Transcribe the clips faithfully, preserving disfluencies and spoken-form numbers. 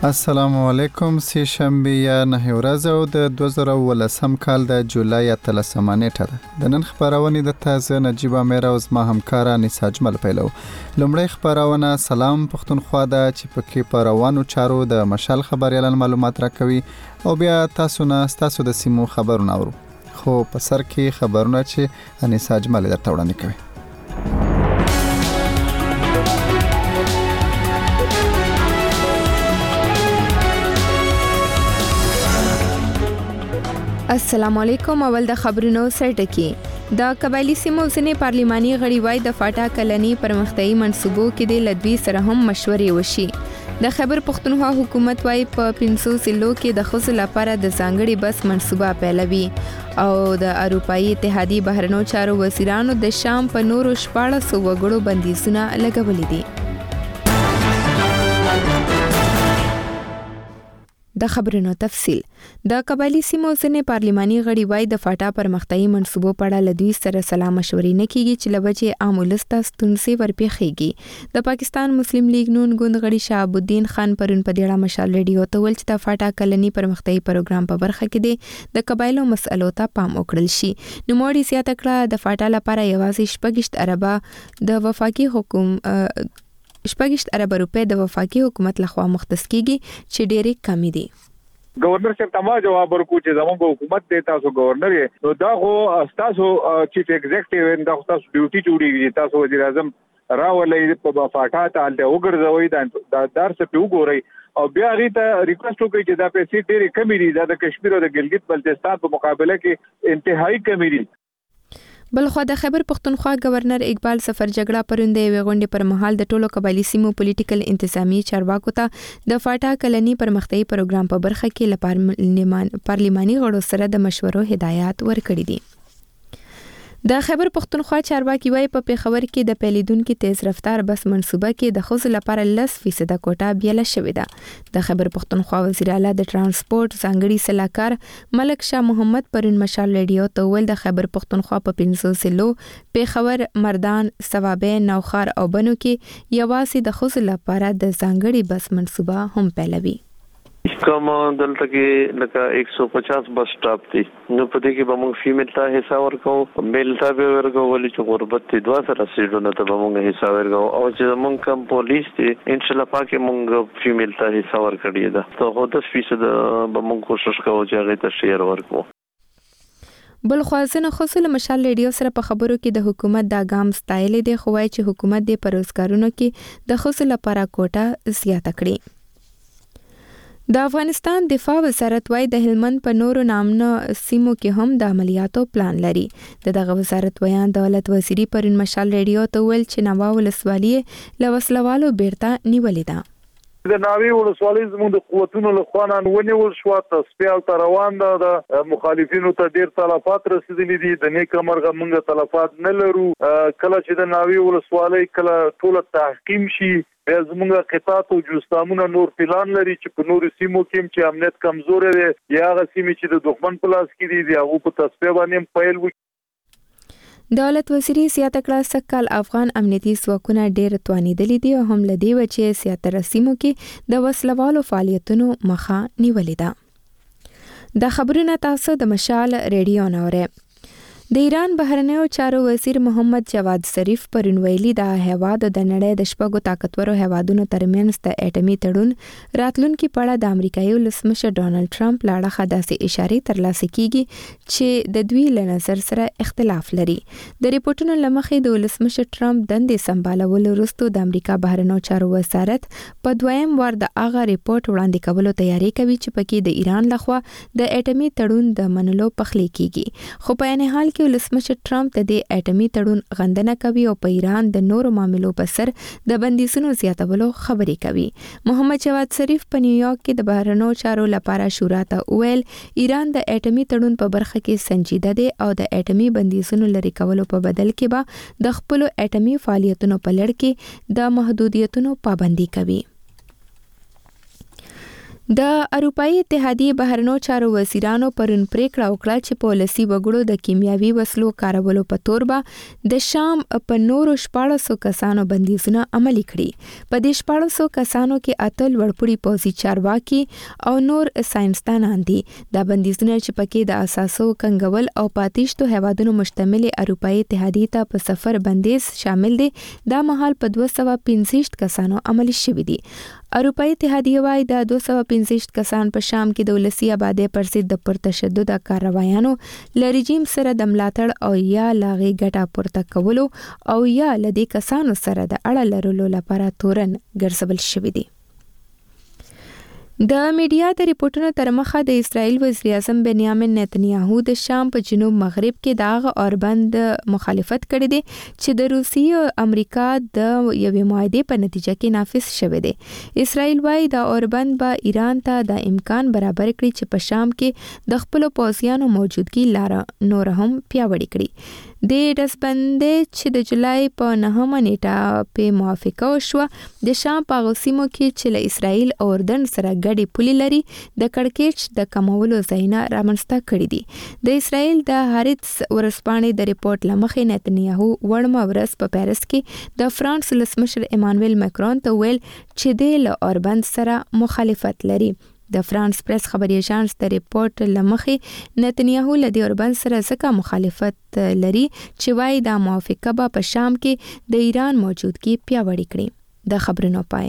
السلام علیکم. سه شنبه یا نه ورځ او د دوه زره ولسم کال د جولای اتلسمه نیټه ده. د نن خبرونه د تازه نجیب امیر او زما همکار انیس اجمل پیلو. لومړی خبرونه سلام پښتونخوا ده چې پکې په روانو چارو د مشال خبريالان معلومات راکوي او بیا تاسو نه تاسو د سیمو خبرونه اورو. خو په سر کې خبرونه چې انیس اجمل درته وړاندې کوي. السلام علیکم. اول د خبرونو سرټکی د قبایلی سیمو ځینې پارلماني غړي وای د فاټا کلنی پرمختیايي منصوبو کې د لدوی سره هم مشورې وشي. د خیبر پښتونخوا حکومت وای په پنځو ضلعو کې د خصوصي لپاره د ځانګړي بس منصوبه پیلوي او د اروپאי اتحادیې بهرنیو چارو وزیرانو د شام په نورو شپاړس وګړو بندیزونه لګولې دي. د خبرونو تفصیل. د قبایلی سیمو ځینې پارلماني غړي وای د فاټا پرمختیايي منصوبو په اړه لدوی سره سلا مشورې نه کیږي چې لوجه عام ولس ته ستونزې ورپېښيږي. د پاکستان مسلم لیگ نون ګوند غړي شهاب الدین خان پرون په دیړه مشال ریډیو ته ول چې د فاټا کلنی پرمختیايي پروګرام په برخه کې د قبایلو مسئلو ته پام وکړل شي. نو موړي زیاته کړه د فاټا لپاره یوازې شپږشت اربه د وفاقي حکومت شپږشت اربه روپے د وفاقي حکومت لخوا مختص کیږي چې ډېرې کمی دي. گورنر صاحب تمام جواب ورکو چې زموږ حکومت د تاسو گورنر یې نو دا خو تاسو چیف ایگزیکټیو دا تاسو ډیوټي جوړیږي تاسو وزیر اعظم راولې په فاټا ته د وګرځوي دا درس په وګوري او بیا غیته ریکوست وکړي چې دا پیسې ډېرې کمی دي د کشمیر او د ګلګت بلتستان په مقابله کې انتهایی کمی دي. بلخو د خیبر پښتونخوا گورنر اقبال سفر جګړه پرونده ویغونډې پر مهال د ټولو قبایلی سیمو پولیټیکل انتظامی چارواکو ته د فاټا کلنی پرمختیايي پروګرام په برخه کې لپاره پارلماني غړو سره د مشورو هدایات ورکړي دي. د خیبر پښتونخوا چارواکي وای په پیښور کې د پیلیدونکو تیز رفتار بس منصوبه کې د خصوصي لپاره لس فیصد کوټه بیاله شوې ده. د خیبر پښتونخوا وزیر اعلی د ترانسپورت ځانګړي سلاکار ملک شاه محمد پرون مشال ریډیو ته ول د خیبر پښتونخوا په پنځو ضلعو پیښور، مردان، صوابه، نوخار او بنو کې یوازې د خصوصي لپاره د ځانګړي بس منصوبه هم پیلوي. کوم دلته کې لکه एक सौ पचास بس سټاپ دي نو په دې کې به موږ فیمیل ته حساب ورکو میل ته به ورکو ولې چې غربت دي دوه سره سیټونه ته به موږ حساب ورکو او چې موږ کوم پولیس دي ان شاء الله پاکه موږ فیمیل ته حساب ورکړی دا ته دس فیصد به موږ کوشش کوو چې هغه ته شیر ورکو. بل خوازنه خصوصي مشال ریډیو سره په خبرو کې د حکومت دا ګام ستایل دي خو وايي چې حکومت د پروزګارونو کې د خصوصي لپاره کوټه زیاته کړي. د افغانستان دفاع وزارت وايي د هلمند په نورو نامنو سیمو کې هم د عملیاتو پلان لري. د دغه وزارت ویان دولت وزیری پرون مشال ریډیو ته ویل چې نوا ولسوالۍ له وسلوالو بیرته نیولې ده. د ناوی ولسوالۍ زموږ د قوتونو له خوا نه ونیول شو تسپیال ته روان ده د مخالفینو ته ډیر تلفات رسیدلي دي د نیک مرغه موږ تلفات نه لرو کله چې د ناوی ولسوالۍ کله ټول تحکیم شي بیا زموږ قطاعات او جوستامونه نور پلان لري چې په نورو سیمو کې چې امنیت کمزور دی یا هغه سیمې چې د دښمن په لاس کې دي هغه په تصفیه باندې پیل وکړي. دولت وزیری زیاته کړه سکهال افغان امنیتي ځواکونه ډېر توانیدلي دي او هم لدی و چې زیاتره سیمو کې د وسلوالو فعالیتونو مخه نیولې ده. د خبرونه تاسو د مشال ریډیو نوره. د ایران بهرنیو چارو وزیر محمد جواد ظریف پرون ویلي د هیواد د نړۍ د شپږو طاقتورو هیوادونو ترمنځ د اټومي تړون راتلونکي په اړه د امریکایي ولسمشر ډونالد ټرمپ لاړه خداسې اشارې ترلاسه کیږي چې د دوی له نظر سره اختلاف لري. د ریپورتونو لمخې د ولسمشر ټرمپ دندې سمبالولو وروسته د امریکا بهرنیو چارو وزارت په دویم وار د هغه ریپورت وړاندې کولو تیاری کوي چې پکې د ایران لخوا د اټومي تړون د منلو پخلی کیږي. خو په عین حال کې ولسمشر ټرمپ د دې اټومي تړون غندنه کوي او په ایران د نورو معاملو په سر د بندیزونو زیاتولو خبرې کوي. محمد جواد ظریف په نیویارک کې د بهرنیو چارو لپاره شورا ته ویل ایران د اټومي تړون په برخه کې سنجیده دی او د اټومي بندیزونو لري کولو په بدل کې به د خپل اټومي فعالیتونو په لړ کې د محدودیتونو پابندي کوي. د اروپאי اتحادیې بهرنیو چارو وزیرانو پرون پریکړه وکړه چې پالیسي وګړو د کیمیاوي وسلو کارولو په تور به د شام په نورو شپاړسو کسانو بندیزونه عملي کړي. په دې شپاړسو کسانو کې اته لوړپوړي پوځي چارواکي او نور ساينسدانان دي. دا بندیزونه چې پکې د اساسو کنګول او پاتېشتو هیوادونو مشتمل اروپאי اتحادیې ته په سفر بندیز شامل دي. دا مهال په دوه سوه پنځه کسانو عملي شوي دي. اروپאי اتحادیه وايي د دوه سوه پنځه کسان په شام کې د ولسی آبادی پر ضد د پرتشدد کاروایانو ل رژیم سره د ملاتړ او یا لاغي ګټه پورته کولو او یا لدې کسانو سره د اړه لرلو لپاره تورن ګرځول شوی دي. د میډیا د ریپورتونو تر مخه د اسرائیل وزیر اعظم بنیامین نتنیاهو د شام په جنوب مغرب کې داغ اوربند مخالفت کړی دی چې د روسیې او امریکا د یوې معاهدې په نتیجه کې نافذ شوی دی. اسرائیل وايي دا اوربند به ایران ته د امکان برابر کړي چې په شام کې د خپل پوځیانو موجودګي لاره نور هم پیاوړې کړي. د دسبندې چې د جولای په نهمه نیټه په موافقه وشوه د شام په غوسیمو کې چې له اسرائیل او اردن سره ګډي پولي لري د کړکېچ د کمولو ځایونه رامنځته کړي دي. د اسرائیل د هارتس ورسپانې د ریپورت لمخې نتنیاهو وړمه ورځ په پیرس کې د فرانس ولسمشر ایمانویل ماکرون ته ویل چې د له اوربند سره مخالفت لري. د فرانس پریس خبري اژانس د ریپورت لمخې نتنیاهو له دې اوربند سره ځکه مخالفت لري چې وايي دا موافقه به په شام کې د ایران موجودګي پیاوړې کړي. د خبرونو پای.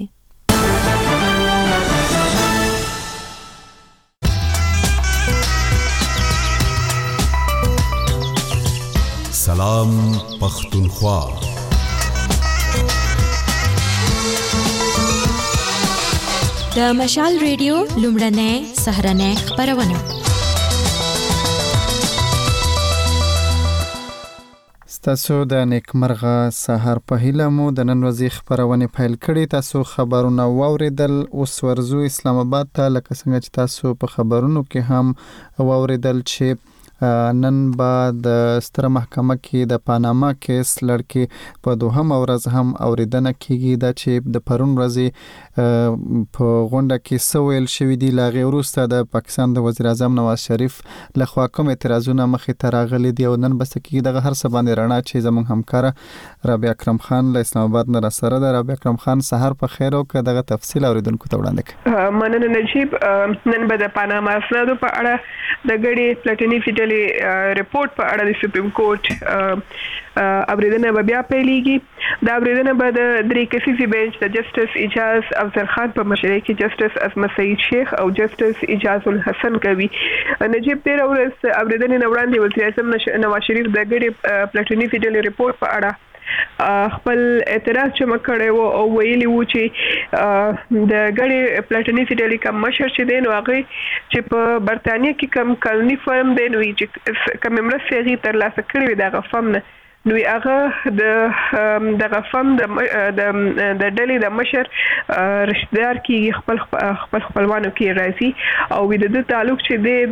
سلام پختونخوا. د مشال ریډیو لومړنۍ سهرنۍ خبرونه. تاسو د نیکمرغه سحر په هیله مو د نن ورځې خبرونه پیل کړي. تاسو خبرونه واوریدل. اوس ورزو اسلام آباد ته لکه څنګه چې تاسو په خبرونو کې هم واوریدل چې نن با د ستره محکمه کې د پاناما کیس لړکې په دوهم ورځ هم اوریدنه کیږي دا چې د پرون ورځې په غونډه کې سویل شوې دي. لاغه وروسته د پاکستان د وزیر اعظم نواز شریف لخوا کوم اعتراضونه مخې ته راغلي دي او نن بس کې دغه هر څه باندې رڼا چې زموږ همکار رابعه اکرم خان له اسلام آباد نه سره ده. رابعه اکرم خان سحر په خیر او دغه تفصیل اوریدونکو ته وړاندې کړي. مننه نجیب. نن به د پاناما اسنادو په اړه د غړي پلاتینی فیډلی ریپورت په اړه د سپریم کورټ اوریدنه به بیا پیلېږي. دا اوریدنه به د درې کسیزې بنچ د جسټس اجاز افضل خان په مشرۍ کې جسټس عصمت سعید شیخ او جسټس اجاز الحسن کوي. نجیب تیر ورځ اوریدنې نه وړاندې وزیر اعظم نواز شریف د غړي پلاتینی فیډلی ریپورت په اړه خپل اعتراض چې مکړی وو او ویلي وو چې د غړي پلاتینی فیډلی کوم مشر چې دی نو هغه چې په برتانیې کې کوم کلنی فرم دی نو چې کوم مرسته یې تر لاسه کړې وي دا غفم نه نو هغه د د غفم د د ډلې د مشر رشتہدار کې خپل خپل خپلوانو کې راځي او د د تعلق چې دی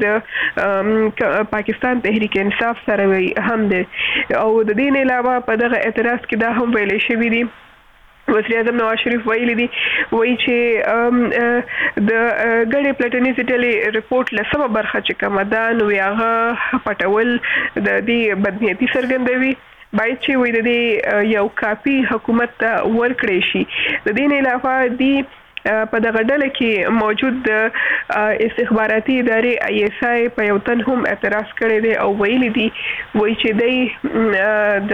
د پاکستان تحریک انصاف سره وي هم دی او د دې نه علاوه په دغه اعتراض کې دا هم ویل شوی دی. وزیر اعظم نواز شریف ویلي دي وایي چې د غړي پلاتینی فیډلی ریپورت له سبا برخه چې کومه ده نو هغه پټول د دې بدنیتي څرګندوي باید چې وي د دې یو کاپی حکومت ته ورکړي شي. د دې نه علاوه دی په دغه ډله کې موجود د استخباراتي ادارې آی اس آی په یو تن هم اعتراض کړی دی او ویلي دي وایي چې دی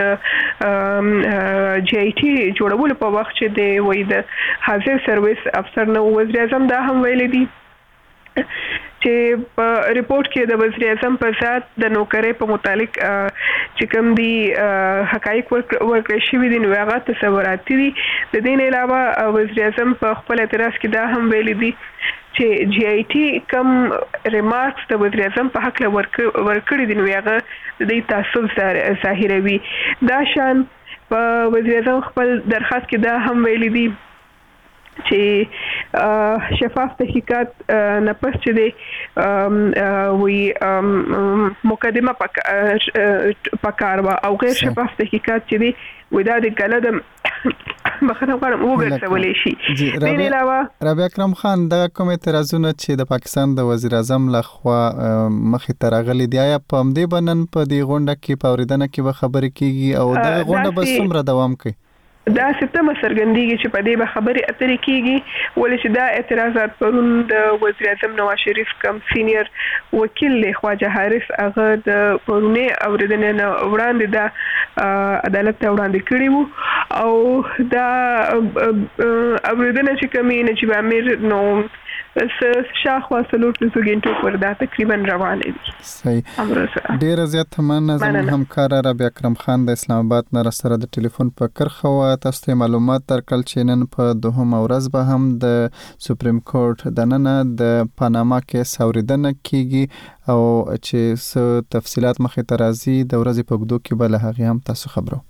د جی آی ټي جوړولو په وخت چې دی وایي د حاضر سرویس افسر نو. وزیر اعظم دا هم ویلي دي چې په ریپورت کې د وزیر اعظم په ذات د نوکرۍ په متعلق چې کوم دي حقایق ورکړل شوي دي نو هغه تصوراتي دي. د دې نه علاوه وزیر اعظم په خپل اعتراض کې دا هم ویلي دي چې جی آی ټي کوم ریمارکس د وزیر اعظم په حق ورکړي دي نو هغه د دې تعصب ظاهروي. دا شان په وزیر اعظم خپل درخواست کې دا هم ویلي دي چې شفاف تحقیقات نه پس چې دی وی مقدمه پکار وا او غیر شفاف تحقیقات چې دی ودا د کله د مخنه غواړم وګرځولې شي. د علاوه رابعه اکرم خان د کوم اعتراضونه چې د پاکستان د وزیر اعظم لخوا مخې ته راغلي دی آیا په همدې بنن په دې غونډه کې په اوریدنه کې به خبرې کیږي او د غونډه به څومره دوام کوي؟ دا سپتمبر سرګندېږي چې په دې به خبرې اترې کیږي ولې چې دا اعتراضات پرون د وزیر اعظم نواز شریف کم سینیئر وکیل له خواجه حارث هغه د پرونی اوریدنې نه وړاندې د عدالت ته وړاندې کړی وو او دا اوریدنه چې کومې نجیب امیر نو شاخوا سلور پنځه غنټو پر دا تقریبا روان دي. صحیح. ډیر زیات مننه زموږ همکار رابعه اکرم خان د اسلام آباد نه سره د ټلیفون په کرخه و تاسو ته معلومات درکړل چې نن په دوهم ورځ به هم د سپریم کورټ د نن د پاناما کیس اوریدنه کیږي او چې څه تفصيلات مخې ته راځي د ورځې په وګړو کې به له هغه هم تاسو خبرو.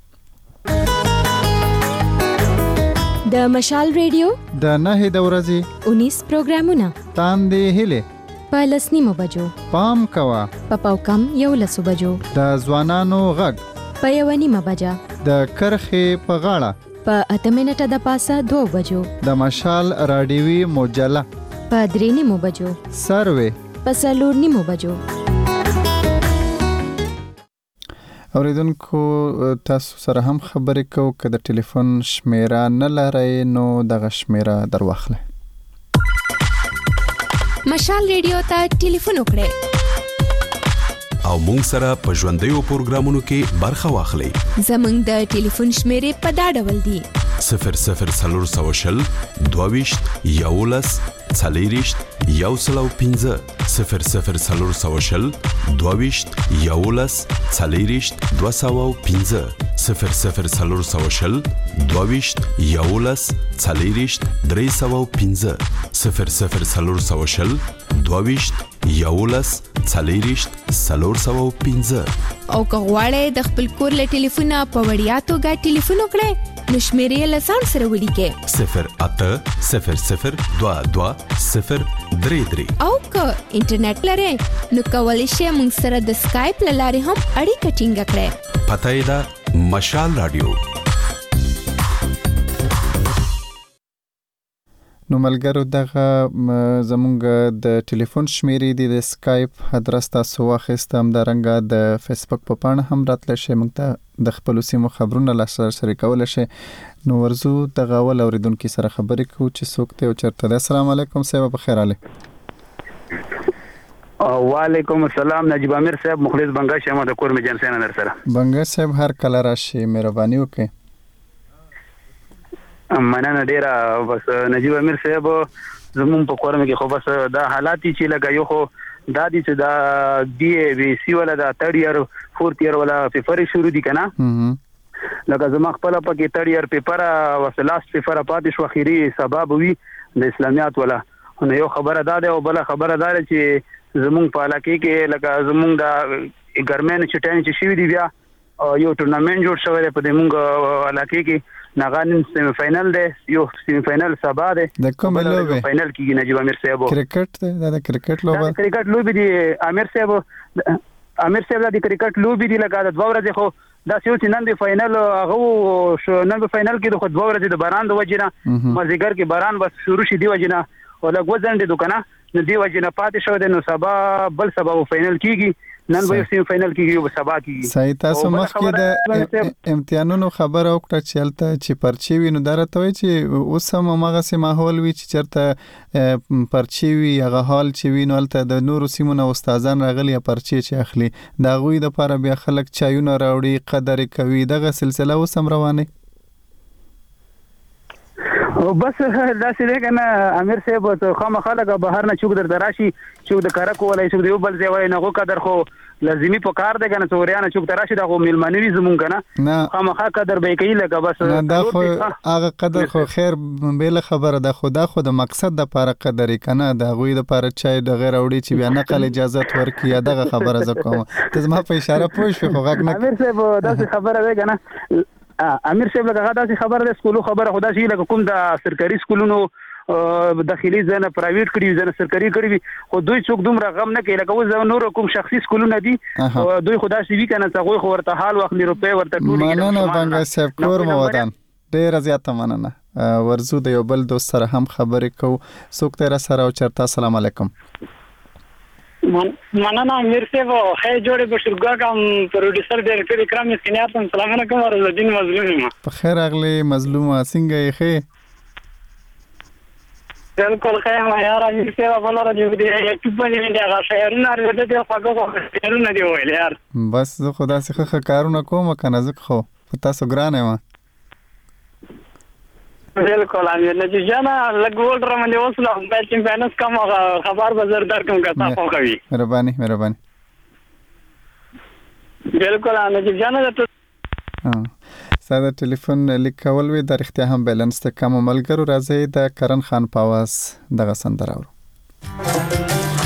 د مشال ریډیو د نهه د ورځې انیس پروګرامونه تاندې هله په لسنیمو بجو پام کوا په پاوکم یو لسو بجو د ځوانانو غږ په یو نیمه بجا د کرخې په غاړه په اته منټه د پاسه دوه بجو د مشال رادیوي مجله په درې نیمو بجو سروي په څلور نیمو بجو. اوریدونکو تاسو سره هم خبرې کوو که د ټلیفون شمیره نه لرئ نو دغه شمیره در واخلئ. مشال ریډیو ته ټلیفون وکړئ او مونږ سره په ژوندیو پروګرامونو کې برخه واخلئ. زمونږ د ټلیفون شمیرې په دا ډول دي: صفر صفر څلور سوه شل دوه ویشت یولس څلېرویشت یو سل او پنځه صفر صفر څلور سوه شل دوه ویشت یولس څلېرویشت دوه سوه او پنځه صفر صفر څلور سوه شل دوه ویشت یولس څلېرویشت درې سوه او پنځه صفر صفر څلور سوه شل دوه ویشت یولس څلېرویشت څلور سوه او پنځه. او که غواړئ د خپل کور له ټلیفونه په وړیا توګه ټلیفون وکړئ نو شمیرې له ځان سره ولیکئ صفر اته صفر صفر دوه دوه صفر درې درې. او که انټرنیټ لرئ نو کولی شئ موږ سره د سکایپ له لارې هم اړیکه ټینګه کړئ. پته یې ده مشال رادیو. نو ملګرو دغه زمونږ د ټلیفون شمیرې دي د سکایپ ادرس تاسو واخیست هم د رنګه د فیسبوک په پاڼه هم راتلی شئ موږ ته د خپل سیمو خبرونه لا سره شریکولی شئ. نو ورزو دغه اول اوریدونکي سره خبرې کوو چې څوک دی او چېرته دی. السلام علیکم صاحب بخیر علي. وعلیکم السلام نجیب امیر صاحب مخلص بنگا شمه د کور می جنسین در سره. بنگا صاحب هر کله راشي مهرباني وکړئ. مننه ډیره. بس نجیب امیر صاحب زمون په کورم کې خو بس دا حالات چې لګا یو خو دا دي چې دا بي بي سي ولا دا تھرد ایئر فورث ایئر ولا پیپر شروع دي کنه لکه زما خپل په کې تھرد ایئر پیپر او لاست پیپر پاتې شو اخیری سبب وی د اسلامیات ولا نو یو خبره دا ده او بل خبره دا چې زمون په علاقې کې لکه زمون دا ګرمن چټین چې شي دی بیا یو ټورنمنت جوړ شوی په دې مونږ علاقې کې ناغان سیمی فائنل ده یو سیمی فائنل سبا ده د کوم لوبه فائنل کې نجیب امیر صاحب کرکټ ده د کرکټ لوبه کرکټ لوبه دي امیر صاحب امیر صاحب د کرکټ لوبه دي لکه د دوه ورځې خو دا چې نن د فائنل هغه شو نن په فائنل کې د خو دوه ورځې د باران د وجنه مازیګر کې باران بس شروع شي دی وجنه ولا غوځند د کنه نو دی وجنه پاتې شو د نو سبا بل سبا فائنل کیږي نن به سیم فائنل کیږي او سبا کیږي. صحیح. تاسو مخکې د امتحانونو خبره وکړه چې الته چې پرچی وي نو درته وي چې اوس هم هغه سي ماحول وي چې چرته پرچی وي هغه حال چې وي نو الته د نورو سیمونو استادان راغلي پرچی چې اخلي دا غوي د لپاره بیا خلک چایونه راوړي قدر کوي دغه سلسله اوس هم روانه. او بس دا څه دی کنه امیر صاحب ته خامخا لګه بهر نه چوک در دراشي چوک د کارکو ولای چوک دی بل ځای وای نه کو قدر خو لازمی په کار دی کنه سوریانه چوک دراشي دا خو ملمنوي زمون کنه خامخا قدر به کوي لګه بس دا خو هغه قدر خو خیر بیل خبره ده خدا خو د مقصد د لپاره قدر کنه دا غوي د لپاره چای د غیر اوړي چې بیا نقل اجازه ورکړي دغه خبره ز کوم ته زما په اشاره پوه شو خو غږ نه امیر صاحب دا څه خبره ده کنه امیر صاحب لکه دا خبره د سکولو خبره خدا شي لکه کوم د سرکاري سکولونو داخلي ځنه پرایویټ کړي ځنه سرکاري کړي خو دوی څوک دومره غم نه کوي لکه اوس نور کوم شخصي سکولونه دي دوی خدا شي وی کنه څنګه خو ورته حال وخت روپے ورته ټول مننه بنګا صاحب کور مو ودان ډیر زیاته مننه ورزو د یو بل دوست سره هم خبرې کو څوک تر سره او چرته السلام علیکم مننه امیر صاحب خیر جوړه بشرګه کوم پروډوسر ډایرکټر اکرام مسکینیات السلام علیکم ورزدین مظلوم په خیر اغلی مظلومه څنګه یې خې بالکل خیر ما یار امیر صاحب په لور دی یو ټیپ باندې دی هغه شهرونه لري د خواږه شهرونه دی ویل یار بس زه خدا څخه کارونه کوم کنه زه خو تاسو ګرانه ما بالکل امیر نجی جانا لګول را باندې وصله په چمپیونز کوم خبر بازار در کوم کا تاسو کوي مهرباني مهرباني بالکل نجی جانا ته ساده ټلیفون لیکول وی د اختیار هم بیلانس ته کوم ملګرو راځي د کرن خان پاواز دغه سندره اورو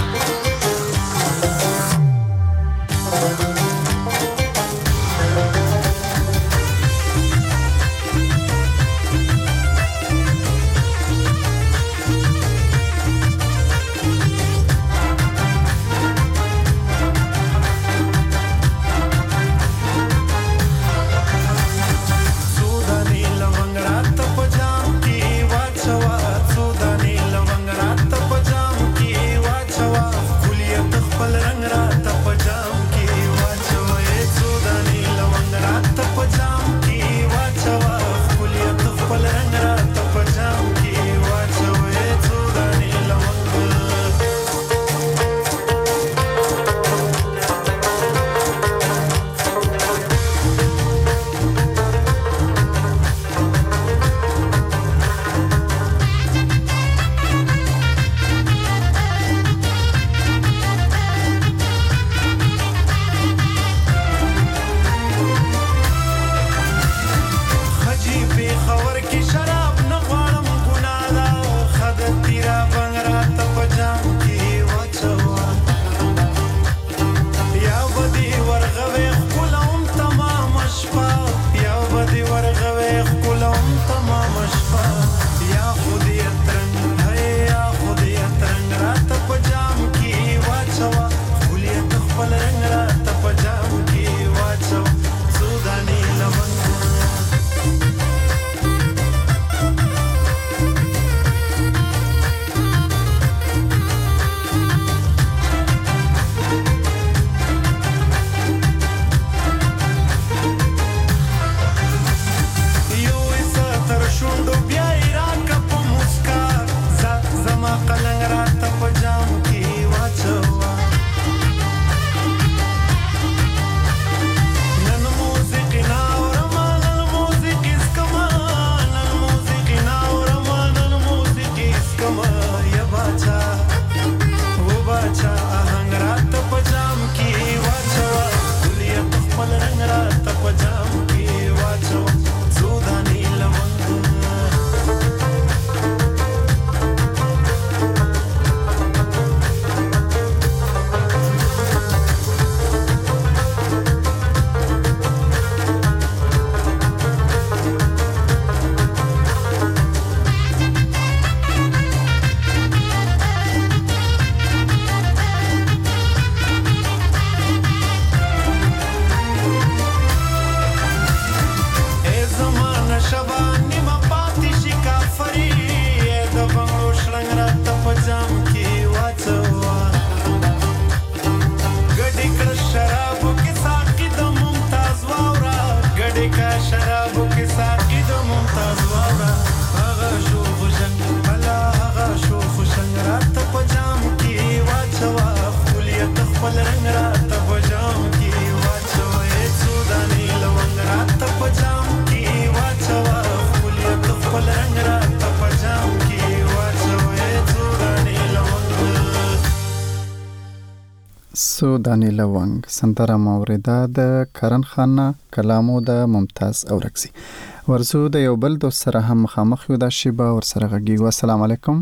سو دانی لونگ سندره موریده د کرن خان کلامو د ممتاز اورکسی ورزو د یو بل دوست سره هم مخامخ یو د شیبا ور سره غږیږي. السلام علیکم.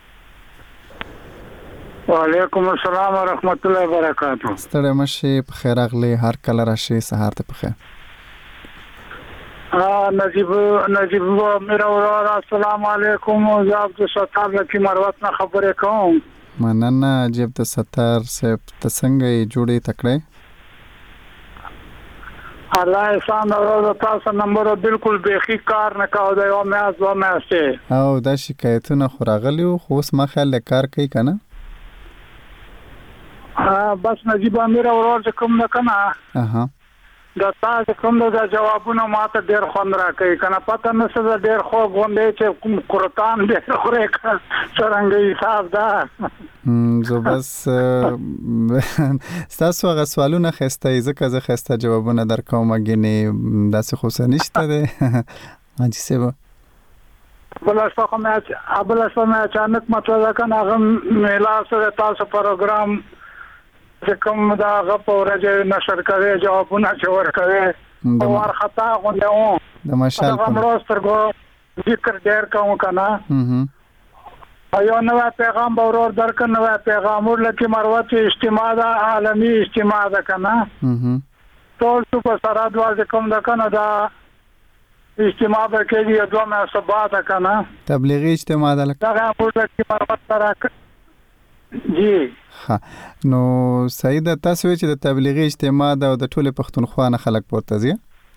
وعلیکم السلام ورحمت الله وبرکاته. ستړي مشي په خیر اغلی هر کله راشي سهار ته په خیر. نجیب نجیب میرا ورور السلام علیکم زه عبدالستار لکی مروت نه خبرې کوم. مننه عبد الستار صاحب، ته څنګه یې جوړې تکړه؟ الله احسان اورو تاسو نمبر بالکل بیخي کار نه کاوه دا یو میاس دوه میاشتې او دا شکایتونه خو راغلي وو، خو اوس ما خیال دی کار کوي که نه؟ بس نجیب میرا ورور چې کوم نه که نه اها دا تاسو کوم دا جوابونه ماته ډېر خوند راکوي که نه پته نه څه ده ډېر خوږ غوندې چې کوم قرطان ډېر خورې که څرنګه حساب ده زه بس ستاسو هغه سوالونه ښایسته یي، ځکه زه ښایسته جوابونه درکوم. ګینې داسې خو څه نشته دی حاجي صاحب. بله شپه خو مې بله شپه مې اچانک مطلب ده که نه هغه میلاو سره تاسو پروګرام چې کوم دا هغه په ورځ نشر کوي جوابونه چې ورکوي او وارخطا غوندې وو د مشال هغه مړو سترګو ذکر ډېر کوم که نه او یو نوی پیغام به ورور درکړه، نوی پیغام ورلکې مروت اجتماع ده، عالمي اجتماع ده که نه ټول شو په سرحد واځې کوم ده که نه دا اجتماع به کېږي دوه میاشتې بعده که نه تبلیغي اجتماع ده لکه دغه ورلکې مروت سره جی ها. نو صحیح ده، تاسو وایئ چې د تبلیغي اجتماع ده او د ټولې پښتونخوا نه خلک پورته ځي؟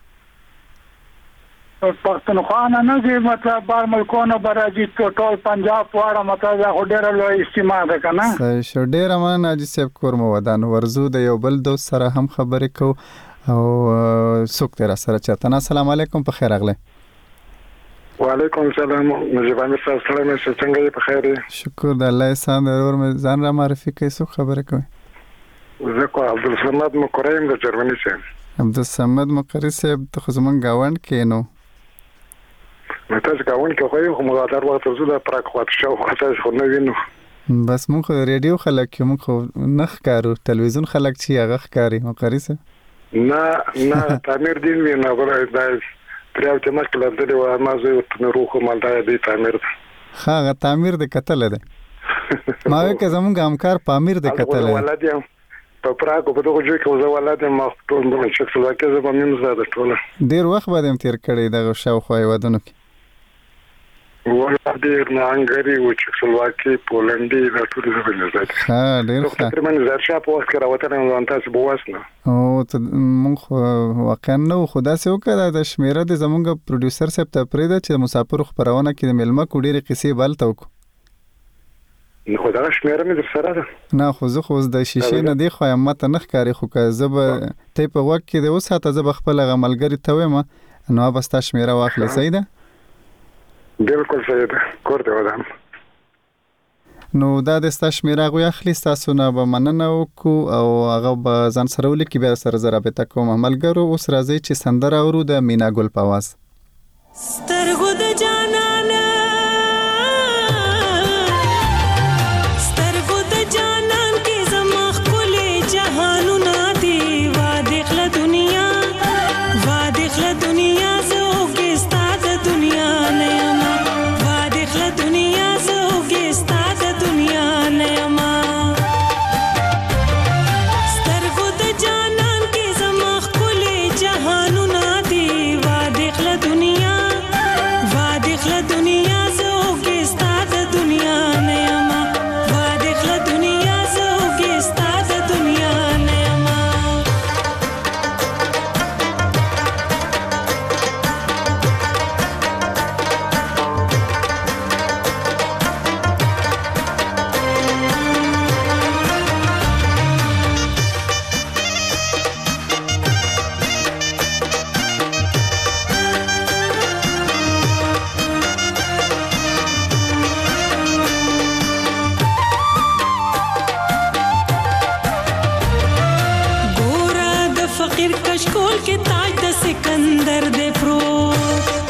پښتونخوا نه نه ځي، مطلب بار ملکونو به راځي، ټول پنجاب واړه مطلب دا خو ډېره لویه اجتماع ده که نه. صحیح شو، ډېره مننه حاجي صاحب، کور مو ودان. ورځو د یو بل دوست سره هم خبرې کوو او څوک دی را سره چېرته نه. السلام علیکم، په خیر راغلی. وعلیکم السلام نجیب امیر صاحب، سلام یې څنګه یې؟ په خیر یې؟ شکر د الله احسان دی. ورور مې ځان را معرفي کوي، څوک خبرې کوي؟ زه کو عبدالصمد مقری یم د جرمني صاحب. عبدالصمد مقری صاحب ته خو زمونږ ګاونډ کې نو نو تاسو ګاونډ کې خو یې خو موږ هر وخت ځو د پراک خواته شاوخوا تاسو خو نه وینو. بس مونږ خو د ریډیو خلک یو، مونږ خو نه ښکارو، تلویزیون خلک چې هغه ښکاري. مقری صاحب نه نه تعمیر دین وي نه بل دا پریاو چې مخکې لرلې وه ما زه ورته روخ مالدا دی تعمیر ده. ښه هغه تعمیر د کتلی دی. ما وایي که زمونږ همکار پامیر د کتلی دی. ولد یم په پراکو په دغه ځای کې زه ولد یم، ما ټول چکسلواکي زه به میم زه ده ټوله ډېر وخت به دې هم تېر کړی دغه شاوخوا هېوادونو کې؟ والله ډېر نه، هنګري و چکسلواکي پولنډي دا ټولې ژبې مې زده دي. ښه ډېر ښه. تقریبا زرشا په وخت کې راوتلی یم تاسې به وس نه او ته مونږ خو واقعا نه وو، خو داسې وکړه د شمېره د زمونږ پروډیوسر صاحب ته پرېږده چې د مسافرو خپرونه کې د میلمه کو ډېرې قصې به هلته وکړو. خو دغه شمېره مې در سره ده. نه خو زه خو اوس د شیشې نه دې خوا یم، ما ته نه ښکاري، خو که زه به ته یې په غوږ کې د وساته زه به خپل هغه ملګري ته وایم نو هغه به ستا شمېره واخلي. صحیح ده؟ بالکل صحیح ده، کور دې ودان. نو دا د ستا شمېره هغوی اخلي، ستاسو نه به مننه وکړو او هغه به ځان سره ولیکي، بیا سره زه رابطه کوم. ملګرو اوس راځئ چې سندره اورو د مینا ګل په اواز. سترګو د جانانه سترګو د جانان کې زما ښکلې جهانونه دي، واده خله دنیا واده خله دنیا زه اوږې ستا د دنیا نه یمه، واده خله دنیا زه اوږې ستا د دنیا نه یمه. سترګو د جانان کې زما ښکلې جهانونه دي، واده خله دنیا واده خله دنیا زه اوږې ستا د دنیا نه یمه، واده خله دنیا زه اوږې ستا د دنیا نه یمه. فقیر کشکول کې تاج د سکندر دے پروت،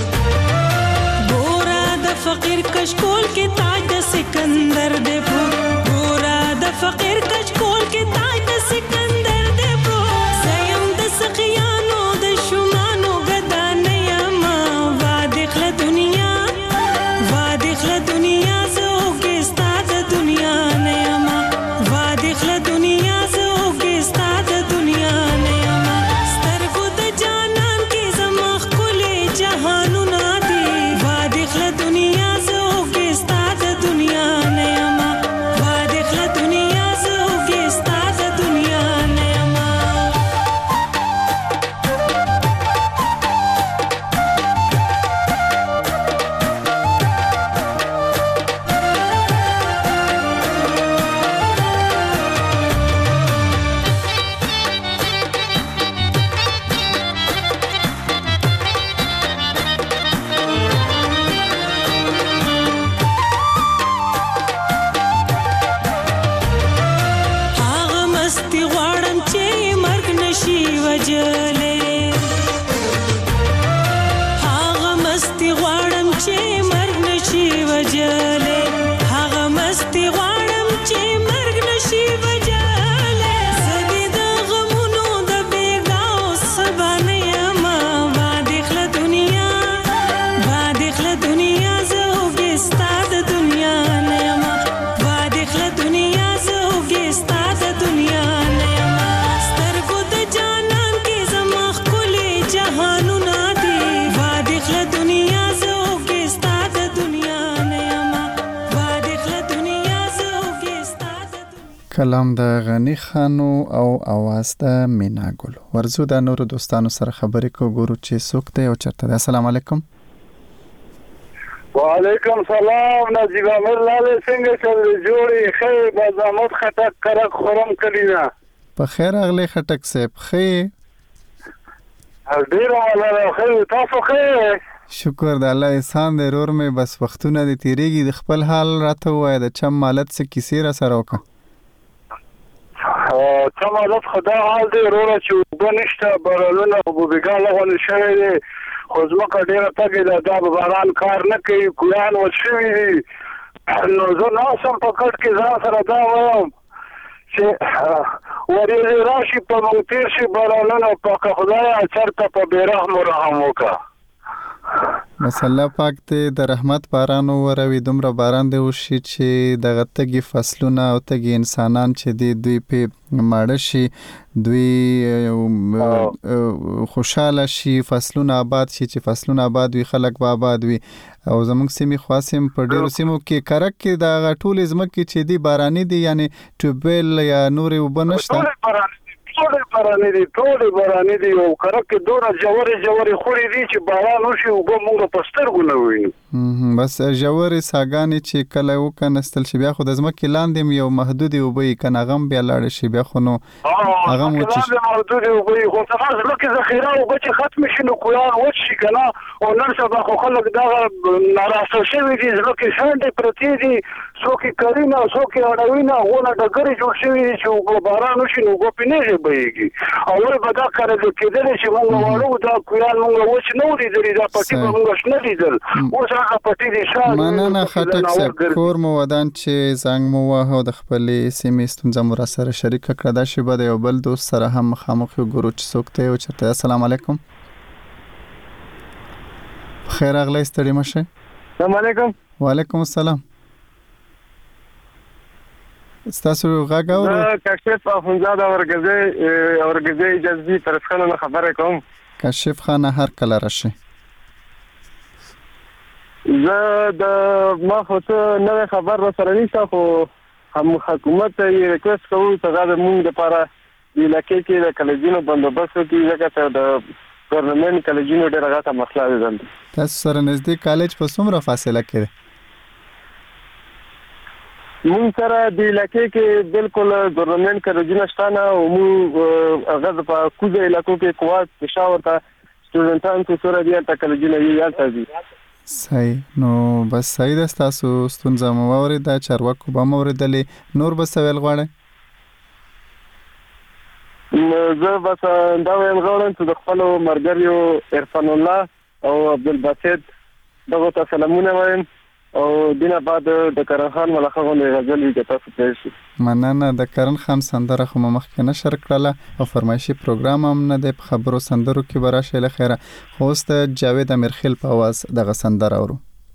ګورا د فقیر کشکول کې تاج د سکندر دے پروت، ګورا د فقیر کشکول کې تاج د سکندر دے پروت. زیم د سخیانو د شمانو ګدا نه یما، واده خله دنیا واده خله دنیا زه اوږې ستا د دنیا نه یما، واده خله دنیا زه اوږې ستا د دنیا نه یمه. سترګو د جانان کې زما ښکلې مستی غواړم چې مرګ نشي وجلې هغه مستی غواړم چې مرګ نشي وجلې هغه مستی غواړم چې مرګ نشي وجلې زدي د غمونو د بیګاو سبانه یما ما دخله دنیا ما دخله دنیا زه وګستا د دنیا نه یما ما دخله دنیا زه وګستا د دنیا نه یما سترګو د جانان کې زما ښکلي جهانونه دي ما دخله دنیا زه وګستا د دنیا نه یما ما دخله دنیا زه وګستا د کلام د غنی خانو او आवाज د مینا ګل. ورزو د نورو دوستانو سره خبرې کو ګورو چې څوک دی او چرته دی. السلام علیکم. وعلیکم سلام. نجیب امیر لاله څنګه چل جوړي خیر بازامت خټک کرک خورم کلینا په خیر اغلی خټک صاحب خیر ډیر ولاله خیر تاسو خیر شکر د الله احسان دی رور مې بس وختونه د تیریږي د خپل حال راته وای د چم مالت څخه کیسې را سره وکړه چم مالت خدا حال دی رور چې وبنشته برالونه وبګال غل شوی دی خو ځمکه ډیره تګي ده دا باران کار نه کوي کویان وشوي دي نو زه ناسم په کټ کې ځان سره دا وایم چې ورېځې راشي په موږ تېر شي بارانونه پاکه خدایه چېرته په بېرحمو رحم وکړه بس الله پاک دې د رحمت باران وروي دومره باران دې وشي چې دغه تګي فصلونه او تګي انسانان چې دي دوی په ماړه شي دوی خوشاله شي فصلونه آباد شي چې فصلونه آباد وي خلک به آباد وي او زموږ سیمې خاصم په ډیرو سیمو کې کرک کې د ټول ځمکې چې دي باراني دي یعنی ټوبل یا نورې وبنشته ټول باراني دي ټول باراني دي او کرک کې دوه جوړې جوړې خوري دي چې باران وشي او به موږ په سترګو نه وینو بس جوړې ساګانې چې کله وکنستل شي بیا خو د ځمکې لاندې یو محدودي وبې کنه غم بیا لاړ شي بیا خو نو هغه مو چې محدودي وبې خو څنګه ځکه ذخیره او چې ختم شي نو کویان وشي کنه او نن سبا خو خلک دا ناراسته شوی دي ځکه څنګه پرتی دي څوک کرینا څوک اړوینا غونه ډګرې جوړ شوی دي چې باران وشي نو په پینې بهيږي او ول بدا کار د کېدل چې موږ وړو دا کویان موږ وښ نو دي دا پټي موږ شنه لیدل اوس هغه پټي دي شاو مننه خټک صاحب کور مو ودان چې زنګ مو واه د خپلې سیمې ستونزه مو را سره شریک کړه دا شی بده یو بل دوست سره هم مخامخ ګورو چې څوک ته او چرته. السلام علیکم. خیر اغلی ستړي مشه. السلام علیکم. وعلیکم السلام. ستاسو غږ اورو کشف اخونزاده اورګزی اورګزی جذبی ترسخانه خبره کوم. کشف خان هر کله راشه زه د ما خو څه نوې خبر را سره نشته خو هم حکومت یې ریکوست کوو چې دا موږ لپاره د علاقې کې د کالجونو بندوبست وکړي ځکه چې د ګورنمنت کالجونو ډېره غټه مسله ده. تاسو سره نږدې کالج په څومره فاصله کې دی؟ مون سره د علاقې کې بالکل ګورنمنت کالجونه شته نه او مو هغه په کوزه علاقو کې کوات پېښور ته سټوډنټان چې سره دی ته کالجونه یې یالته دي. صحیح نو بس صحیح ده تاسو ستونزه مو اوریدا چارواکو به مو اوریدلې نور به سوال غواړي. زه بس دا وایم غواړم چې د خپل مرګریو عرفان الله او عبدالباسط دغه سلامونه وایم او دینه بعد د کرن خان ملخه غونې غزل وی تاسو ته شي. مننه د کرن خان سندره خو مخکې نه شر کړله او فرمایشي پروګرام هم نه د خبرو سندرو کې براشه له خیره خوست جاوید امیرخیل په आवाज دغه سندره اورو.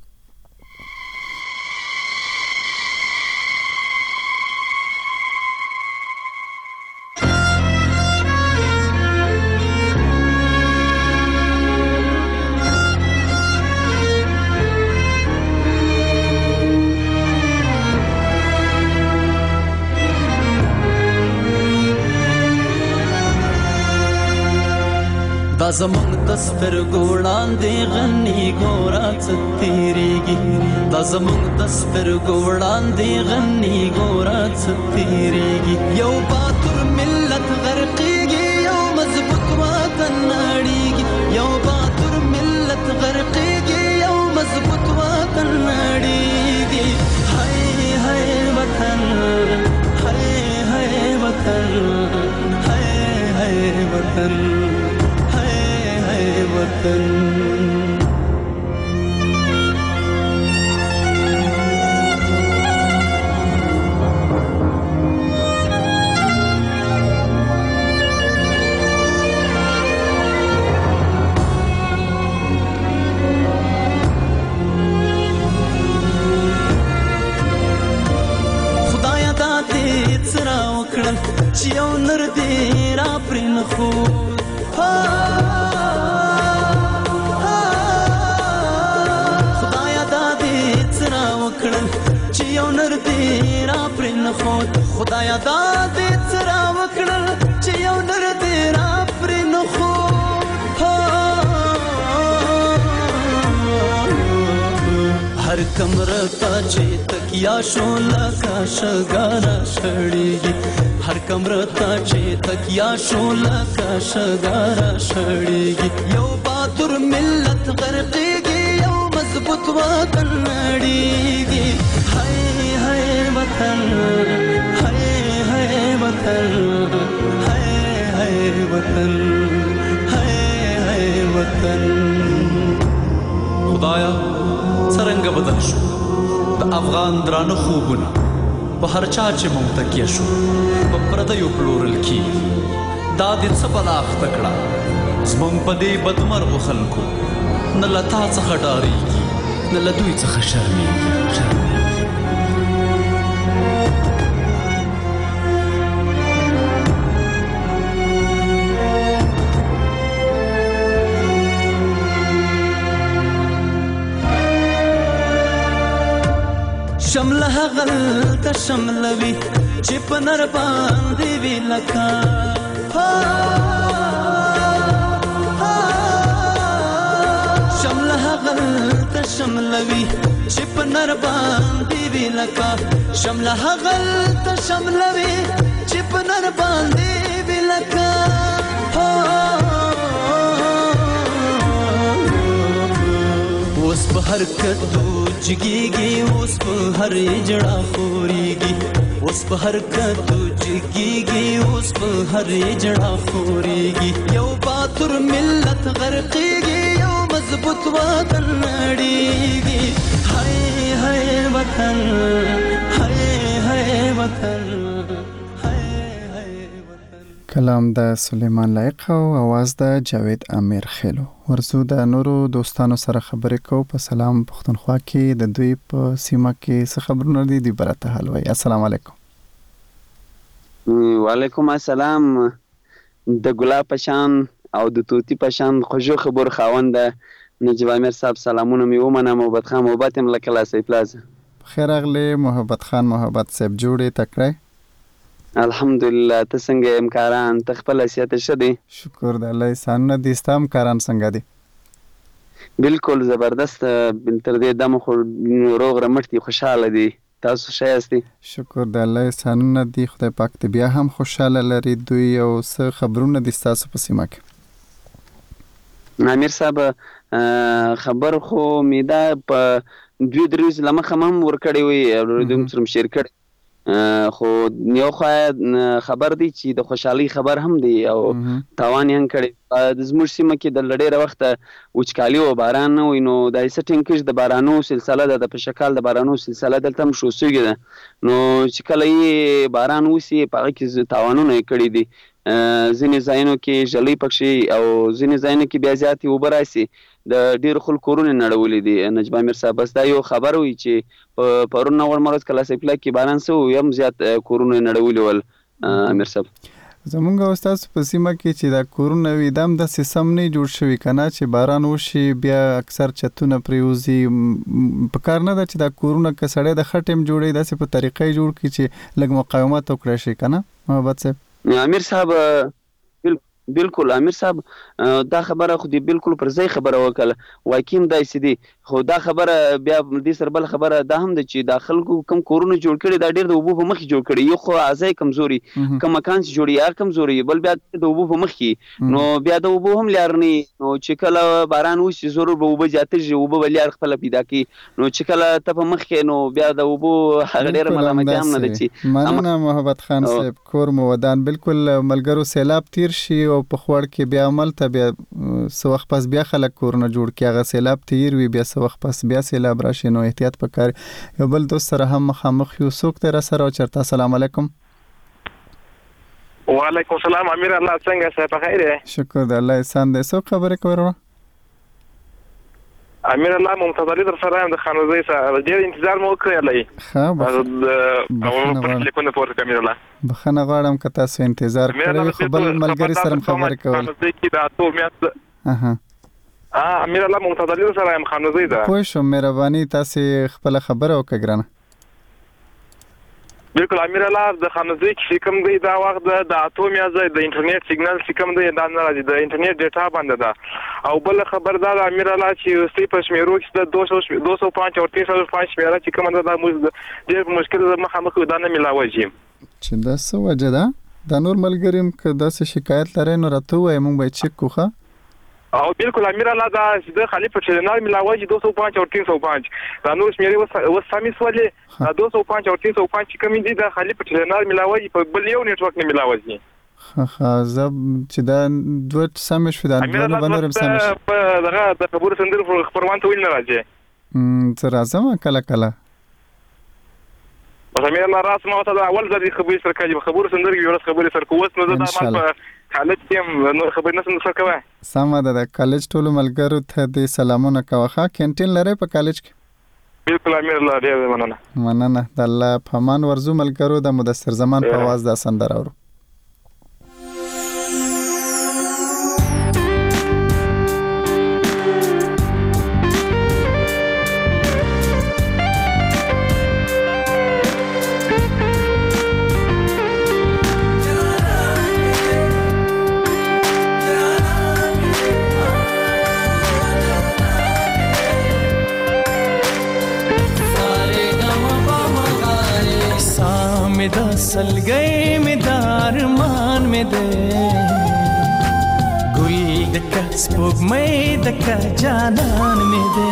دا زمونږ د سترګو وړاندې غني ګوره څه تېرېږي دا زمونږ د سترګو وړاندې غني ګوره څه تېرېږي یو باتور ملت غرقېږي یو مضبوط وطن نړېږي یو باتور ملت غرقېږي یو مضبوط وطن نړېږي هاي هاي وطن هاي هاي وطن وطن هاي هاي وطن چې یو نر دې را پرې نه ښود خدایه دا دې څه راوکړل چې یو نر دې را پرې نه ښود خدایه دا دې څه راوکړل چې یو نر دې را پرې نه ښود هر کمره ته چې تکیا شو لکه شګاره شړېږي هر کمره ته چې تکیا شو لکه شګاره شړېږي یو باتور ملت غرقېږي یو مضبوط وطن نړېږي هاي هاي وطن هاي هاي وطن هاي هاي وطن هاي هاي وطن خدایا څرنګه بدل شو د افغان درانه خوبونه په هر چا چې مونږ تکیه شو په پردیو پلورل کېږي دا دې څه بلا اخته کړه زمونږ په دې بدمرغو خلکو نه له تا څخه ډارېږي نه له دوی څخه شرمېږي شمله هغلته شملوي چې په نر باندې وي لکه شمله هغلته شملوي چې په نر باندې وي لکه شمله هغلته شملوي چې په نر باندې وي لکه اوس په هر کدو جګېږي اوس په هر جړه خورېږي اوس په هر کدو جګېږي اوس په هر جړه خورېږي یو باتور ملت غرقېږي یو مضبوط وطن نړېږي هاي هاي وطن هاي هاي وطن کلام د سلیمان لایق او आवाज د جاوید امیر خېلو ورزو د نورو دوستانو سره خبرې کو په سلام پښتونخوا کې د دوی په سیمه کې څه خبرونه دي د برته حلوي السلام علیکم وعلیکم السلام د ګلاب پشان او د توتی پشان خوشو خبر خاوند نجیب امیر صاحب سلامونه می ومنه محبت خان محبت هم لکه سی پلاز خیر اغلی محبت خان محبت صاحب جوړې تکړه الحمدلله ته څنګه امکاران ته خپل حیثیت شدی شکر د الله احسان دي ستام کاران څنګه دي بالکل زبردست تر دې دمه خو روغ رمټ دي خوشاله دي تاسو ښه یاستئ شکر د الله احسان دي خدای پاک ته بیا هم خوشاله لري دوی او څه خبرونه دي تاسو په سیمه کې امیر صاحب خبر خو میدا په دوی دریز لمخه هم ور کړی وي دوی سره شیر کړی خو یو خبر دی چې د خوشحالي خبر هم دی او تاوان یې هم کړی د زموږ سیمه کې د ډېره وخته وچکالي او باران نه وي نو د سټینګ د بارانو سلسله ده د په شکل د بارانو سلسله دلته هم شو سوګي ده نو چې کله یې باران وسی په هغه کې تاوانونه یې کړي دي ځینې ځایونو کې ژلۍ پکښې او ځینې ځایونو کې بیا زیاتې اوبه راسي د ډېرو خلکو کورونه نړولي دي نجیب امیر صاحب بس دا یو خبر وي چې پرون نور مرز کله سپلا کې باران سو یم زیات کورونه نړولي ول امیر صاحب زمونږ استاد په سیمه کې چې دا کورونه وي دم د سیستم نه جوړ شوی کنه چې باران وشي بیا اکثر چتونه پریوزي په کار نه ده چې دا کورونه کسړې د خټم جوړي داسې په طریقې جوړ کی چې لګ مقاومت وکړي شي کنه محبت صاحب امیر صاحب بالکل امیر صاحب دا خبره خو دی بالکل پر ځای خبره وکړه واکیم دای سدي خو دا خبره بیا دې سره بل خبره دا هم ده چې دا خلکو کم کورونه جوړ کړي دا ډېر د اوبو په مخ کې جوړ کړي، یو خو اعضای کمزوري کم مکان چې جوړي هغه کمزوري، بل بیا د اوبو په مخ کې نو بیا د اوبو هم لار نه نو چې کله باران وشي ضرور به اوبه زیاتې شي، اوبه به لار خپله پیدا کړي، نو چې کله ته په مخ کې نو بیا د اوبو هغه ډېره ملامتي هم نه ده چې مننه محبت خان صاحب. کور مو ودان بالکل ملګرو سیلاب تیر شي او په خوړ کې بیا عمل ته بیا څه وخت پس بیا خلک کورونه جوړ کړي، هغه سیلاب تیر وي بیا څه وخت پس بیا سیلاب راشي، نو احتیاط پکار. یو بل دوست سره هم مخامخ یو څوک دی راسره او چېرته؟ السلام علیکم. وعلیکم السلام. امیر الله څنګه صاحب په خیر یې؟ شکر دی الله احسان دی. څوک خبرې کوي ورو؟ امیر الله ممتاز علي در سره یم د خانوزۍ سره، ډېر انتظار مو وکړلی. ښه په ټلیفون پورته کړم. امیر الله بخښنه غواړم که تاسو انتظار کړی وي، خو بل ملګري سره هم خبرې کول. خانوزۍ کې د اتو میاشت امیر الله ممتاز علي در سره یم خانوزۍ ده. پوه شوم، مهرباني تاسې خپله خبره وکړه ګرانه. بالکل امیر الله د خانوزۍ چې کوم دی دا وخت د اتو میاشتې د انټرنیټ سیګنال چې کوم دی دا نه راځي، د انټرنیټ ډیټا بنده ده. او بل خبر دا ده امیر الله چې سی په شمیرو کې د دو سو پنځه او تین سو پنځه شمیره چې کوم ده دا موږ ډېر مشکل مخامخ دا نه ملاوي چې دا څه وجه ده. دا نور ملګري هم که داسې شکایت لرئ نو راته ووایئ موږ به یې چک کړو. او بالکل امیر الله دا چې د خلیفه چلنار ملاوي دو سو پنځه او تین سو پنځه دا نور شمیرې وس سمې سولې دو سو پنځه او تین سو پنځه کوم دي د خلیفه چلنار ملاوي په بل یو نیټورک نه ملاوي. ها زه چې دا دوه سمې شو دا دوه باندې هم سمې شو په دغه د خبرو سندر خبروان ته ویل نه راځي. زه راځم کله کله بس امیر الله راس ما ته اول ځل خبرې سره کوي، خبرو سندر کې ورس خبرې سره کوس نو دا مال په کالج کې نو خبرې نه سره کوي. سمه ده د کالج ټولو ملګرو ته د سلامونه کوه. کینټین لري په کالج کې؟ بالکل امیر الله ډېر مننه. مننه د الله په امان ورزو ملګرو. د مدثر زمان په आवाज دا سندره اورو. सलगई में दारमान में दे गुल दका स्पोग में दका जानन में दे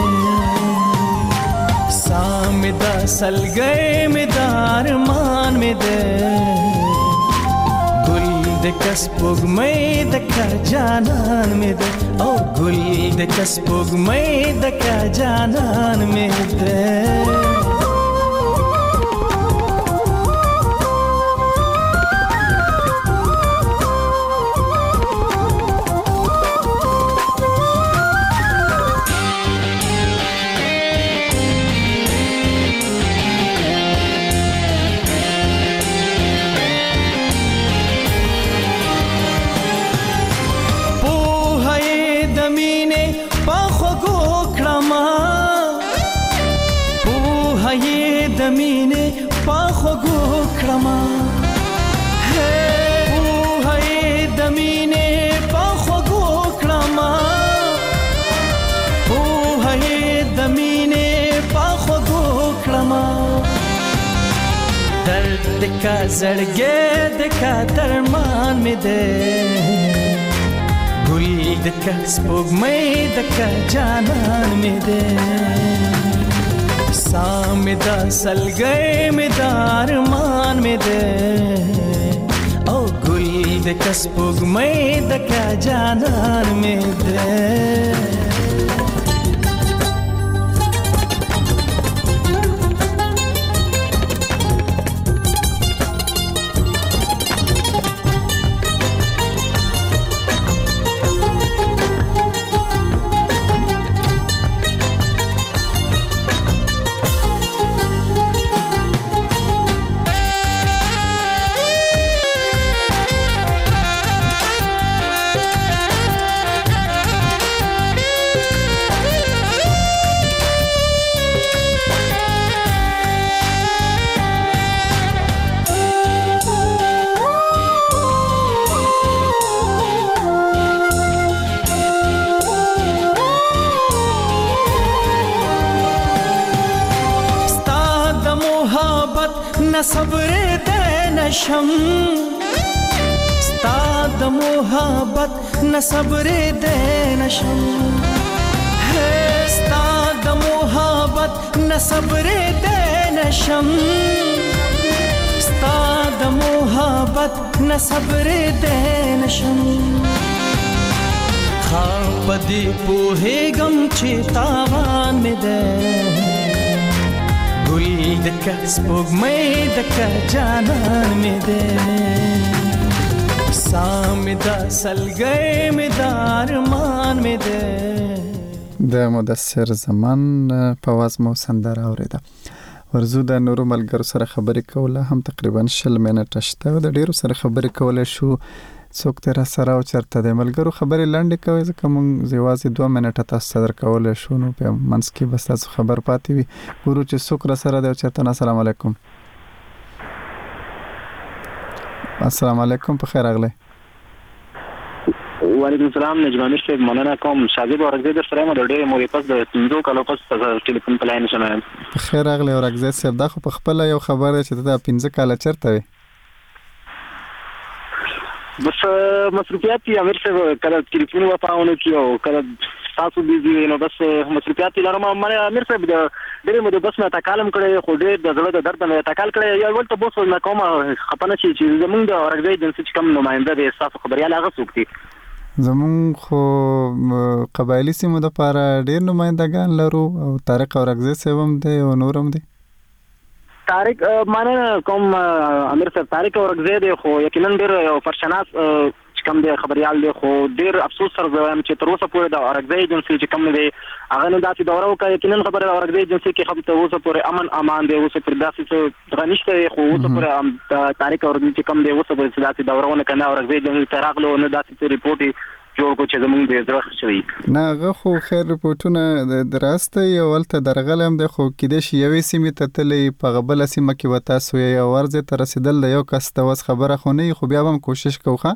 सामिदा सलगई में दारमान में दे गुल दका स्पोग में दका जानन में दे ओ गुल दका स्पोग में दका जानन में दे دمینه پاخو گو کرما ہے او ہے دمینه پاخو گو کرما او ہے دمینه پاخو گو کرما درد کا زړګې د کا درمان می دے گل د کا سپوږمۍ د کا جانان می دے सामिदा सलगई में दारमान में दे ओ गुल दे कसपुग में दका जानन में दे صبر دې نشم ستا د محبت نه صبر دې نشم ستا د محبت نه صبر دې نشم ستا د محبت نه صبر دې نشم خام پدې پوهېږم چې تاوان مې دی ګل دکه سپوږمۍ دکه جانان مې دی سا مې دا سلګۍ مې دا ارمان مې دی د مدثر زمان په واز مو سندره اورېده. ورزو د نورو ملګرو سره خبرې کوله هم تقریبا شل منټه شته او د ډیرو سره خبرې کولی شو. څوک تر سره او چرته د ملګرو خبرې لنډې کوي ځکه موږ یوازې دوه منټه تاسو سره کولی شو نو په منځ کې بس تاسو خبر پاتې وي. ګورو چې څوک را سره دی او چرته. السلام علیکم. السلام علیکم، په خیر راغلی. وعلیکم السلام. نجم امیر صاحب مننه کوم. شاګرد ورغزی در سره مو د ډېرې مودې پس د پنځو کالو پس ټلیفون په لاین شوم. په خیر راغلی ورغزی صاحب. دا خو په خپله یو خبر دی چې ته دا پنځه کاله چېرته وې؟ بس مصروفیات دي امیر صاحب، کله ټلیفون وپاونه کې او کله تاسو بیزي نو بس مصروفیات لرم. مې امیر صاحب د ډېرې مودې بس نه تکالم کړی خو ډېر د زړه د درد نه تکال کړی. یو ولته بوس نه کوم خپنه چې زمونږ د ورغزی جنسي چې کوم نماینده دی تاسو خبريال هغه څوک دي؟ زمون خو قبایلی سیمو د پاره ډیر نمائندگان لرو او طارق اورغزی صاحب هم دی او نور هم دی. طارق معنی کوم امیر صاحب طارق اورغزی دی خو یقینا ډیر فرشناس کوم دی خبريال دی خو ډیر افسوس سره وایم چې تر اوسه پورې د اورغزی جنسي چې کوم دی هغه نه داسې دوره وکړه. یقینا خبره اورغزی جنسي کې خپل ته اوسه پورې امن امان دی اوسه پر داسې څه غنښت خو اوسه پورې طارق اورغزی چې کوم دی اوسه پورې داسې دورهونه کنه اورغزی جنسي تراغلو نه داسې ریپورت جوړ کو چې زمونږ د زړه شوی نه هغه خو خیر ریپورتونه دراسته یو ولته درغلم دی خو کېدې شي یوې سیمې ته تللی په غبله سیمه کې وتا سو یو ورځ ته رسیدل د یو کس ته وس خبره خو نه خو بیا هم کوشش کوخه.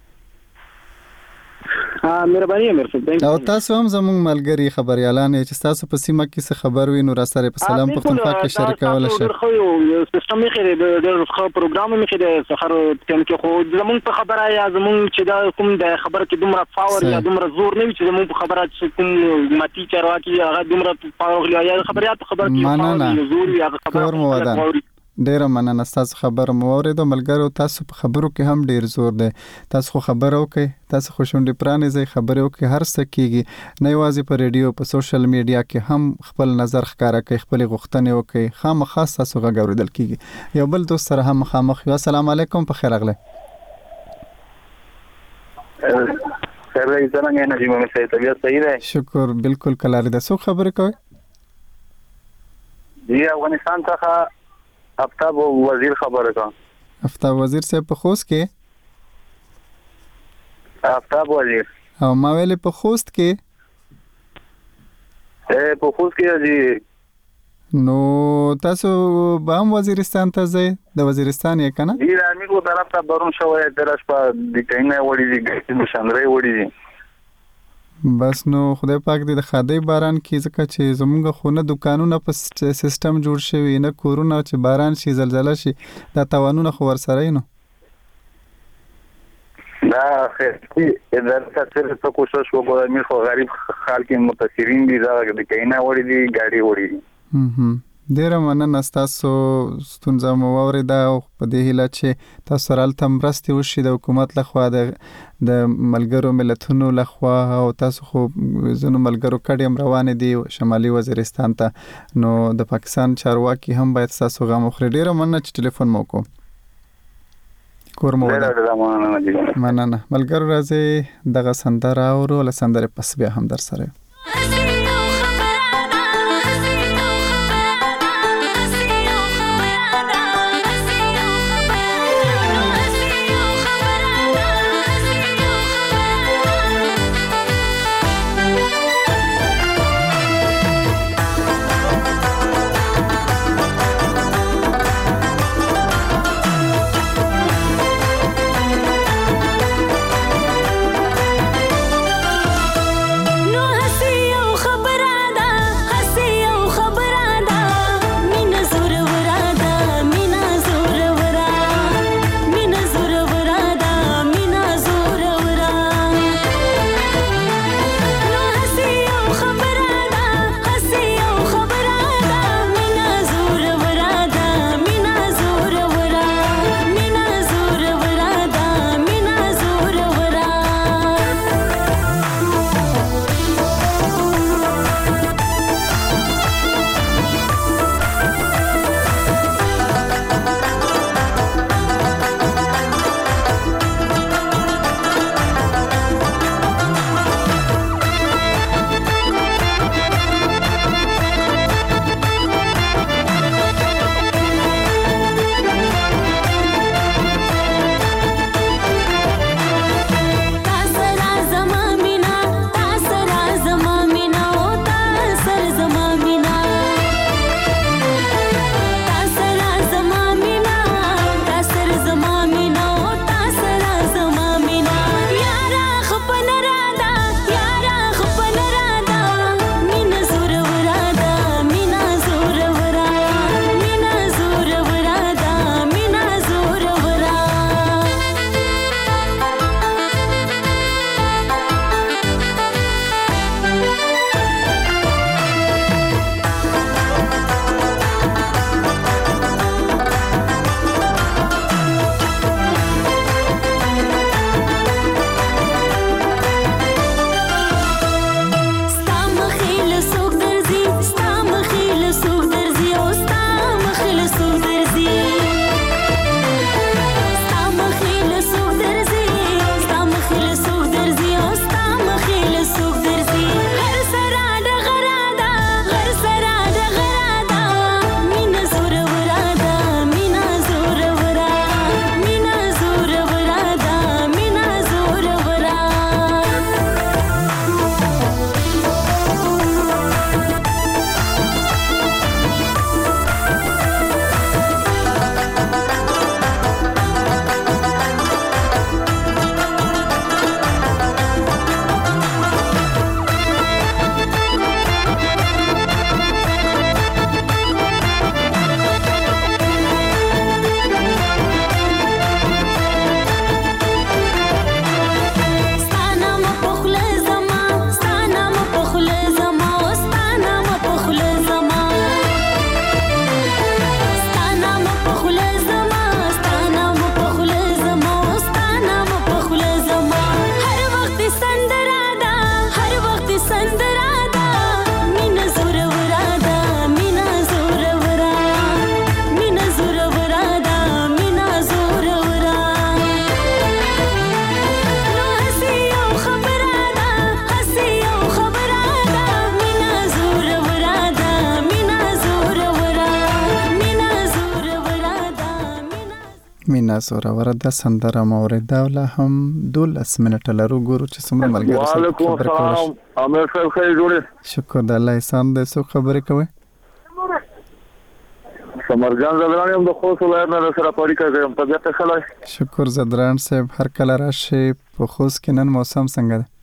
ها مهرباني امیر صاحب. او تاسو هم زموږ ملګری خبريالان چې تاسو په سیمه کې څه خبر وي نو را سره په سلام پختونخوا کې شریکول شي. خو یو سیستم یې خېره د خو پروګرام یې خېره سحر ټیم کې خو زموږ په خبره یا زموږ چې دا کوم د خبره کې دومره پاور یا دومره زور نه وي چې زموږ په خبره کوم ماتي چارواکي هغه دومره پاور یا خبريات خبره کې زور یا خبره ډیره مننه. تاسو خبر مو اوریدو ملګرو، تاسو په خبرو کې هم ډیر زور دی. تاسو خو خبرو کوي، تاسو خو شونډې پرانیزئ، خبرو کې هر څه کیږي، نه یوازې په ریډیو په سوشل میډیا کې هم خپل نظر ښکارا کوي، خپل غوښتنې وکړي، خامخا تاسو غږ اوریدل کیږي. یو بل دوست سره هم خامخ. السلام علیکم، په خیر راغلی. خیر دی څنګه نه جی مې صحیح طبيعت صحیح ده؟ شکر بالکل کلاري ده. څو خبرې کوي؟ جی افغانستان څخه افتاب وزیر خبره کا. افتاب وزیر صاحب په خوست کې؟ افتاب وزیر. او ما ویلې په خوست کې؟ اے په خوست کې جی. نو تاسو به هم وزیرستان ته ځئ؟ د وزیرستان یې کنه؟ جی رامي کو طرف ته برون شوی درش په د کینه وړي دي مشندري وړي دي. بس نو خدای پاک دې د خدای باران کې ځکه چې زمونږ خونه دکانونه په سیستم جوړ شوی نه کورونه چې باران شي زلزلہ شي دا توانونه خو ورسره نو دا خیر چې دا څه څه کوشش وکړه مې خو غریب خلک متاثرین دي دا د کینه وړي دي ګاډي وړي دي. هم ډیره مننه تاسو ستونزه مو واورېده او په دې هیله چې تاسو سره الته مرستې وشي د حکومت لخوا د د ملګرو ملتونو لخوا او تاسو خو ځینو ملګرو کډیم روان دي شمالي وزیرستان ته نو د پاکستان چارواکي هم باید تاسو غو مخري. ډیره مننه چې ټلیفون مو کو کور مو مننه. ملګرو راځي دغه سندره او له سندره پس بیا هم در سره no hace زوره ده سندره موریده ولا هم دولس منټه لرو ګورو چې څومره ملګری سره وعلیکم السلام امیر صاحب خیر جوړه شکر د الله احسان دې سو خبرې کوي سمرجان زدران هم د خوست ولایت نه سره پاړی کوي په دې ته خلای شکر زدران صاحب هر کله راشي په خوست کې نن موسم څنګه ده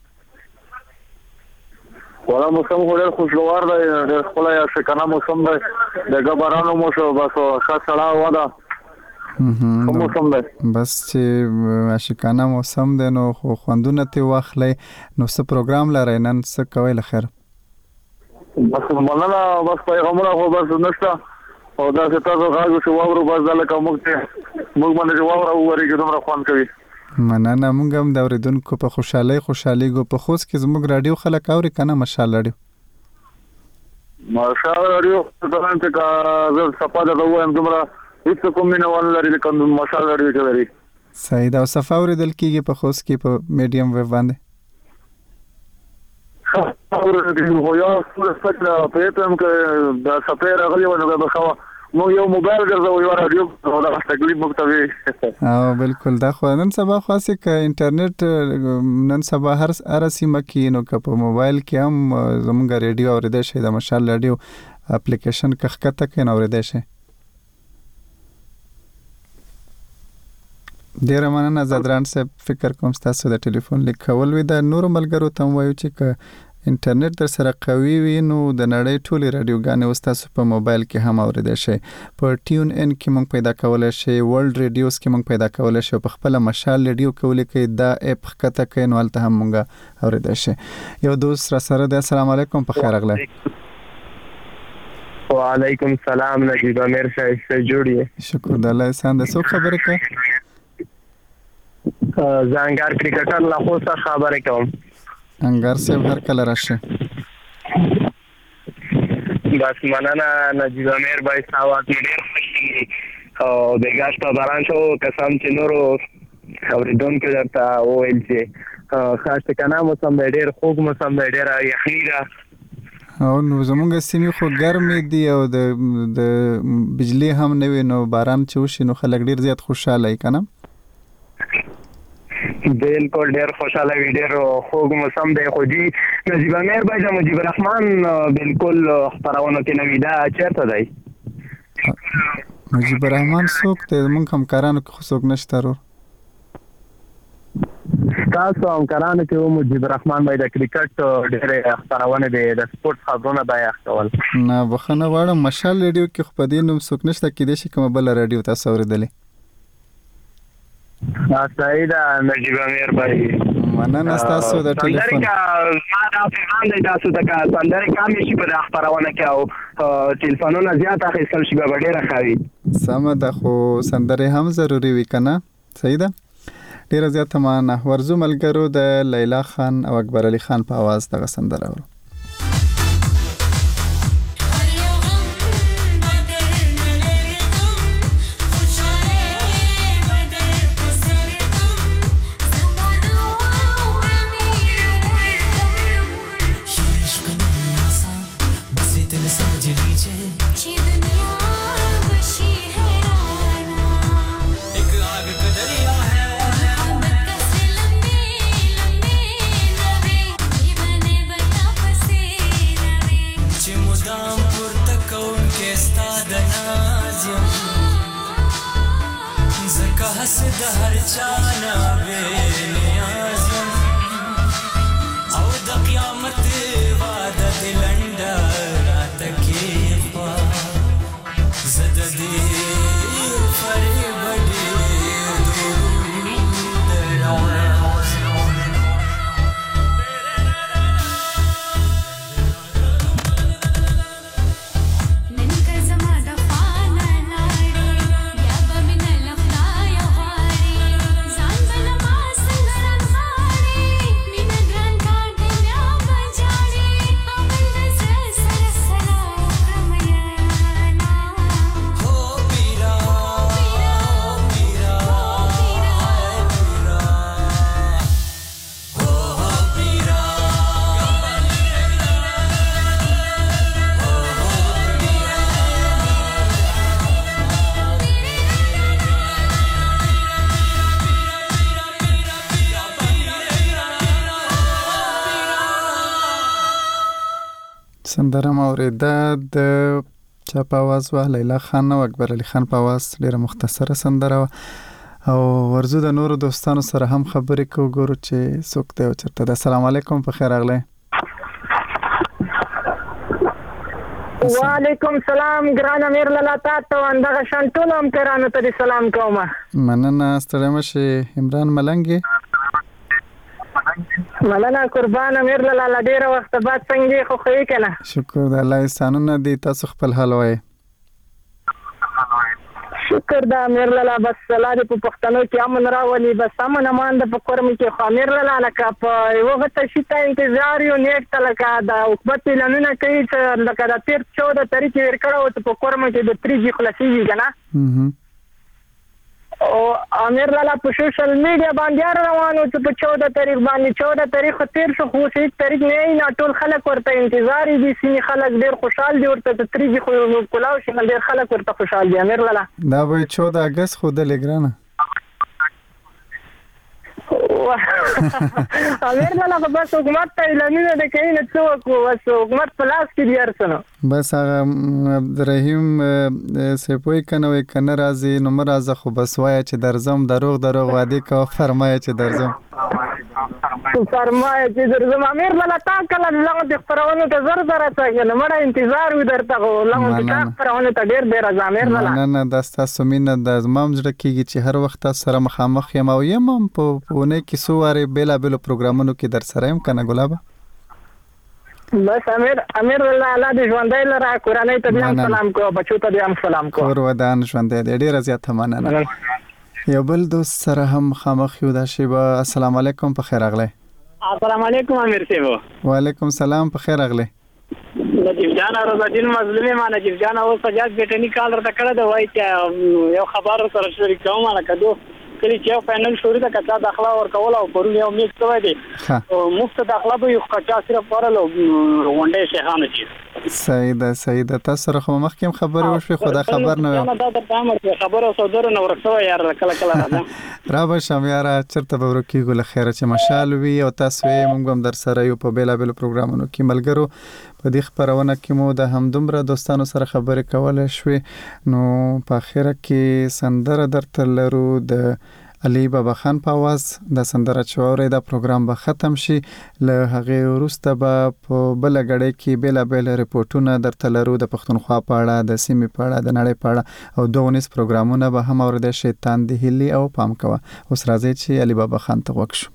ولا موسم هډر خوشگوار دی ډېر خپل یا شکنه موسم دی دغه بارانو موسم بس خاصه واده موسم دی بس چې عاشقانه موسم دی نو خو خوندونه ته واخلې نو څه پروګرام لري نن څه کوي لخر بس مننه بس پیغامونه خو بس نشته او دا څه تاسو غاړو چې واورو بس دلته موږ ته موږ باندې واورو ورېږي دومره خوان کوي مننه موږ هم د اوریدونکو په خوشحالي خوشحالي ګو په خوست کې زموږ رادیو خلک اوري کنه ماشاءالله رادیو ماشاءالله رادیو ځان ته کا زه صفاده دوه هم دومره هیڅ کوم نه ول لري کوم ماشاءالله رادیو کې لري صحیح دا صفا اوریدل کیږي په خوست کې په میډیم ویو باندې اوریدل خو یا څه څه په تم کې دا سپیر غلی ونه به خو مو یو موبایل ګرځو یو رادیو دا تکلیف مختوي او بالکل دا خو نن سبا خاصه ک انټرنیټ نن سبا هر هر سیمه کې نو ک په موبایل کې هم زموږ رادیو اوریدل شي د مشال رادیو اپلیکیشن کخکته کې نو اوریدل شي ډیر مننه زدران صاحب فکر کوم تاسو د ټلیفون لیکول وي د نور ملګرو ته وایو چې ک انټرنیټ در سره قوي وي نو د نړۍ ټولي رادیوګانې وستاسو په موبایل کې هم اوریدل شي په ټیون ان کې مونږ پیدا کولای شي ورلد رادیوز کې مونږ پیدا کولای شي په خپل مشال رادیو کولای کې دا اپ خکته کې نو الته هم مونږ اوریدل شي یو دوست را سره د السلام علیکم په خیر اغله وعلیکم السلام نجیب امیر صاحب څه جوړی شکر د الله احسان د سو خبره کوي زنګار کرکټر لا خو څه خبره کوم انګار صاحب هر کله راشه بس مننه نجیب امیر بھائی ساوات ډیر خوشي او دغه په باران شو قسم چې نورو اوریدونکو درته وویل چې خاصه کنه موسم ډیر خوږ موسم ډیر یخني ده او نو زمونږ سیمه خو ګرمې دي او د د بجلی هم نه وي نو باران چې وشي نو خلک ډیر زیات خوشاله کنه بالکل ډیر خوشاله وی ډیر خوږ موسم دی خو جی نجیب امیر بھائی د مجيب الرحمن بالکل خبرونه کې نوی دا چیرته دی مجيب الرحمن څوک ته مونږ هم کارانو کې څوک نشته ورو تاسو هم کارانو کې مجيب الرحمن بھائی د کرکټ ډیر خبرونه دی د سپورت خبرونه بیان کول نه بخنه واړم مشال رادیو کې خو پدې نوم څوک نشته کې د شي کوم بل رادیو تاسو اوریدلې سعید نجیب امیر بھائی مننه تاسو د ټلیفون ما دا پیغام دی تاسو ته کا سندره کامې شي په خبرونه کې او ټلیفونونه زیات اخیستل شي به ډیره خوي سم ده خو سندره هم ضروری وي کنه صحیح ده ډیره زیات مانه ورزو ملګرو د لیلا خان او اکبر علي خان په आवाज دغه سندره ورو लंबे लंबे लंबे سندره مو اوریده د چا په आवाज و لیلا خان او اکبر علي خان په आवाज ډیره مختصره سندره او ورزو د نورو دوستانو سره هم خبرې کوو ګورو چې څوک دی او چرته ده. السلام علیکم په خیر راغلی. وعلیکم سلام ګران امیر لالا تاسو اندغه شان ټول هم ترانه ته سلام کوم. مننه ستړی مشه عمران ملنګي. مننه قربان امیر لالا ډیره وخت بعد څنګه خو خې کنه. شکر د الله احسانونه دي تاسو خپل حال وای. شکر دا امیر لالا بس سلام په پښتنو کې امن راولي بس امن امان د پکورم کې خو امیر لالا لکه په یو وخت شي ته انتظار یو نیک تلکا دا حکومت لنونه کوي چې لکه د تیر چودہ تاریخ ورکړو ته پکورم کې د تری جی خلاصيږي کنه. او امیر لالا په سوشل میډیا باندې روانو چې په چودہ تاریخ باندې چودہ تاریخ تیر شو خو هیڅ تاریخ نه نه ټول خلک ورته انتظار دي سینې خلک ډیر خوشحال دي ورته تریږي خو کولاو شي ډیر خلک ورته خوشحال دي. امیر لالا دا به چودہ اگست خو د لګرانه امیر لالا بس حکومت ته اعلانونه د کین څوک بس حکومت په لاس کې دی ارسنه بس هغه عبدالرحیم سپوی کنه وای کنه راځي نو مرزه خو بس وای چې درځم دروغ دروغ وادي کو فرمایي چې درځم فرمایي چې درځم. امیر لالا تا کله لغه د خبرونو ته زر زر راځي نو مړه انتظار و درته لغه د خبرونو ته ډیر ډیر راځي. امیر لالا نه نه د تاسو مینه د زمام ځړه کیږي چې هر وخت سره مخامخ یم او یم په پونه کې سواره بیلا بیل پروګرامونو کې در سره يم کنه ګلابه. بس امیر امیر لالا د ژوندۍ لره قرآنی ته هم سلام کو بچو ته هم سلام کو کور ودان ژوندۍ ډیر زیات مننه. یو بل دوست سره هم خامخ یو د شیبه. السلام علیکم په خیر اغله. السلام علیکم امیر سیبو. وعلیکم سلام په خیر اغله. نجیب جان رضا الدین مظلومی ما نجیب جان او سجاد بیٹنی کال را کړه د وای چې یو خبر سره شریک کوم انا کدو کلی چې فینل شوري د کچا داخله ور کول او پرون یو میکس کوي دي مفت داخله به یو کچا صرف ورلو ونډه شهانه چی. صحیح ده صحیح ده تاسو سره خو مخکې خبرې وشوي خدا خبر نه و. دا د تامر خبره صدر نو ورکوي یار کله کله راځه را به شم یار چرته به ورکی ګل خیره چې مشال وي او تاسو یې موږ هم در سره یو په بیلا بیل پروګرامونو کې ملګرو په دې خبرونه کې مو د همدومره دوستانو سره خبرې کولای شوي. نو په اخره کې سندره درته لرو د علي بابا خان په आवाज د سندره چوره د پروګرام به ختم شي. له هغه وروسته به په بل غړې کې بیلا بیل ریپورتونه درته لرو د پښتونخوا په اړه د سیمې په اړه د نړۍ په اړه او دوه نس پروګرامونه به هم اورده شیطان دی هلي او پام کوه. اوس راځي چې علي بابا خان ته وښو.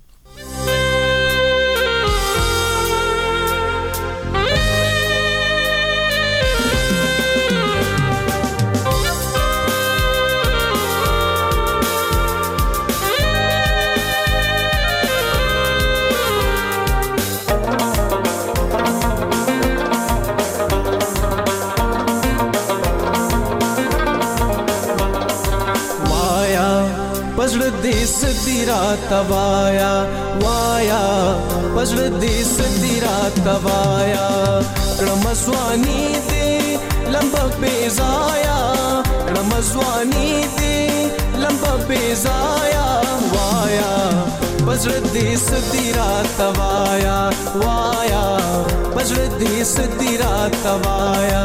توایا وایا پزړ دې ستیرا توایا رمزوانی دې لمب بیزایا رمزوانی دې لمب بیزایا وایا پزړ دې ستیرا توایا وایا پزړ دې ستیرا توایا.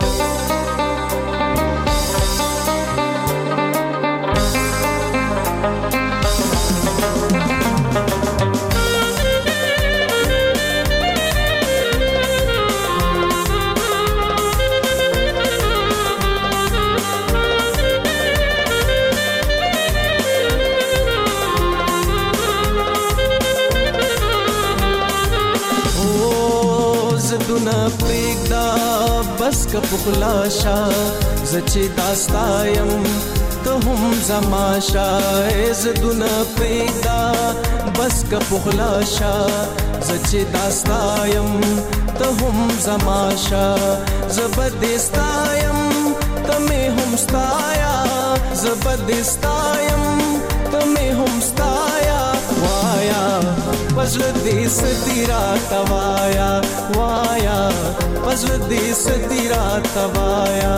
بس کا پخلاشا زچې داستایم ته هم زماشا زدونه پیدا بس کا پخلاشا زچې داستایم ته هم زماشا زبدستایم ته مې هم ستایا زبدستایم ته مې هم ستایا وایا پزړ دې ستیرا توایا وایا پزړ دې ستیرا توایا.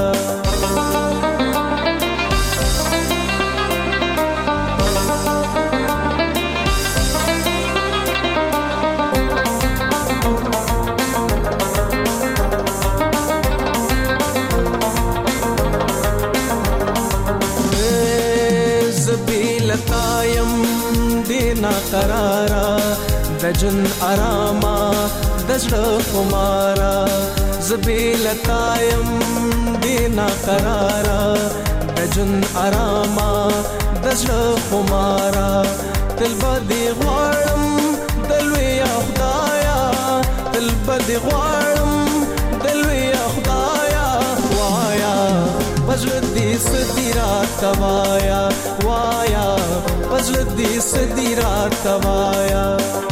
قرارا د جن آراما د زړه خمارا زبیل تایم دینا قرارا د جن آراما د زړه خمارا تل بدی غواړم دلوي خدایا تل بدی غواړم دلوي خدایا وایا پزړه دې ستې راته وایا وایا پزړه دې ستې راته وایا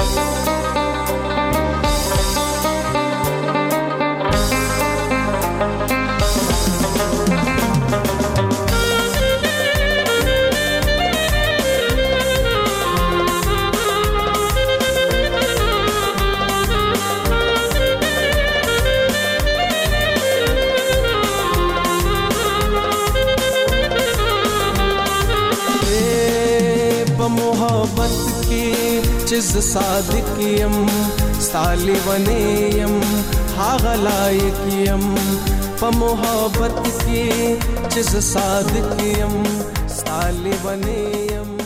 چز صادق یم ستالی ونیم هاغه لایق یم په محبت کې چز صادق یم ستالی ونیم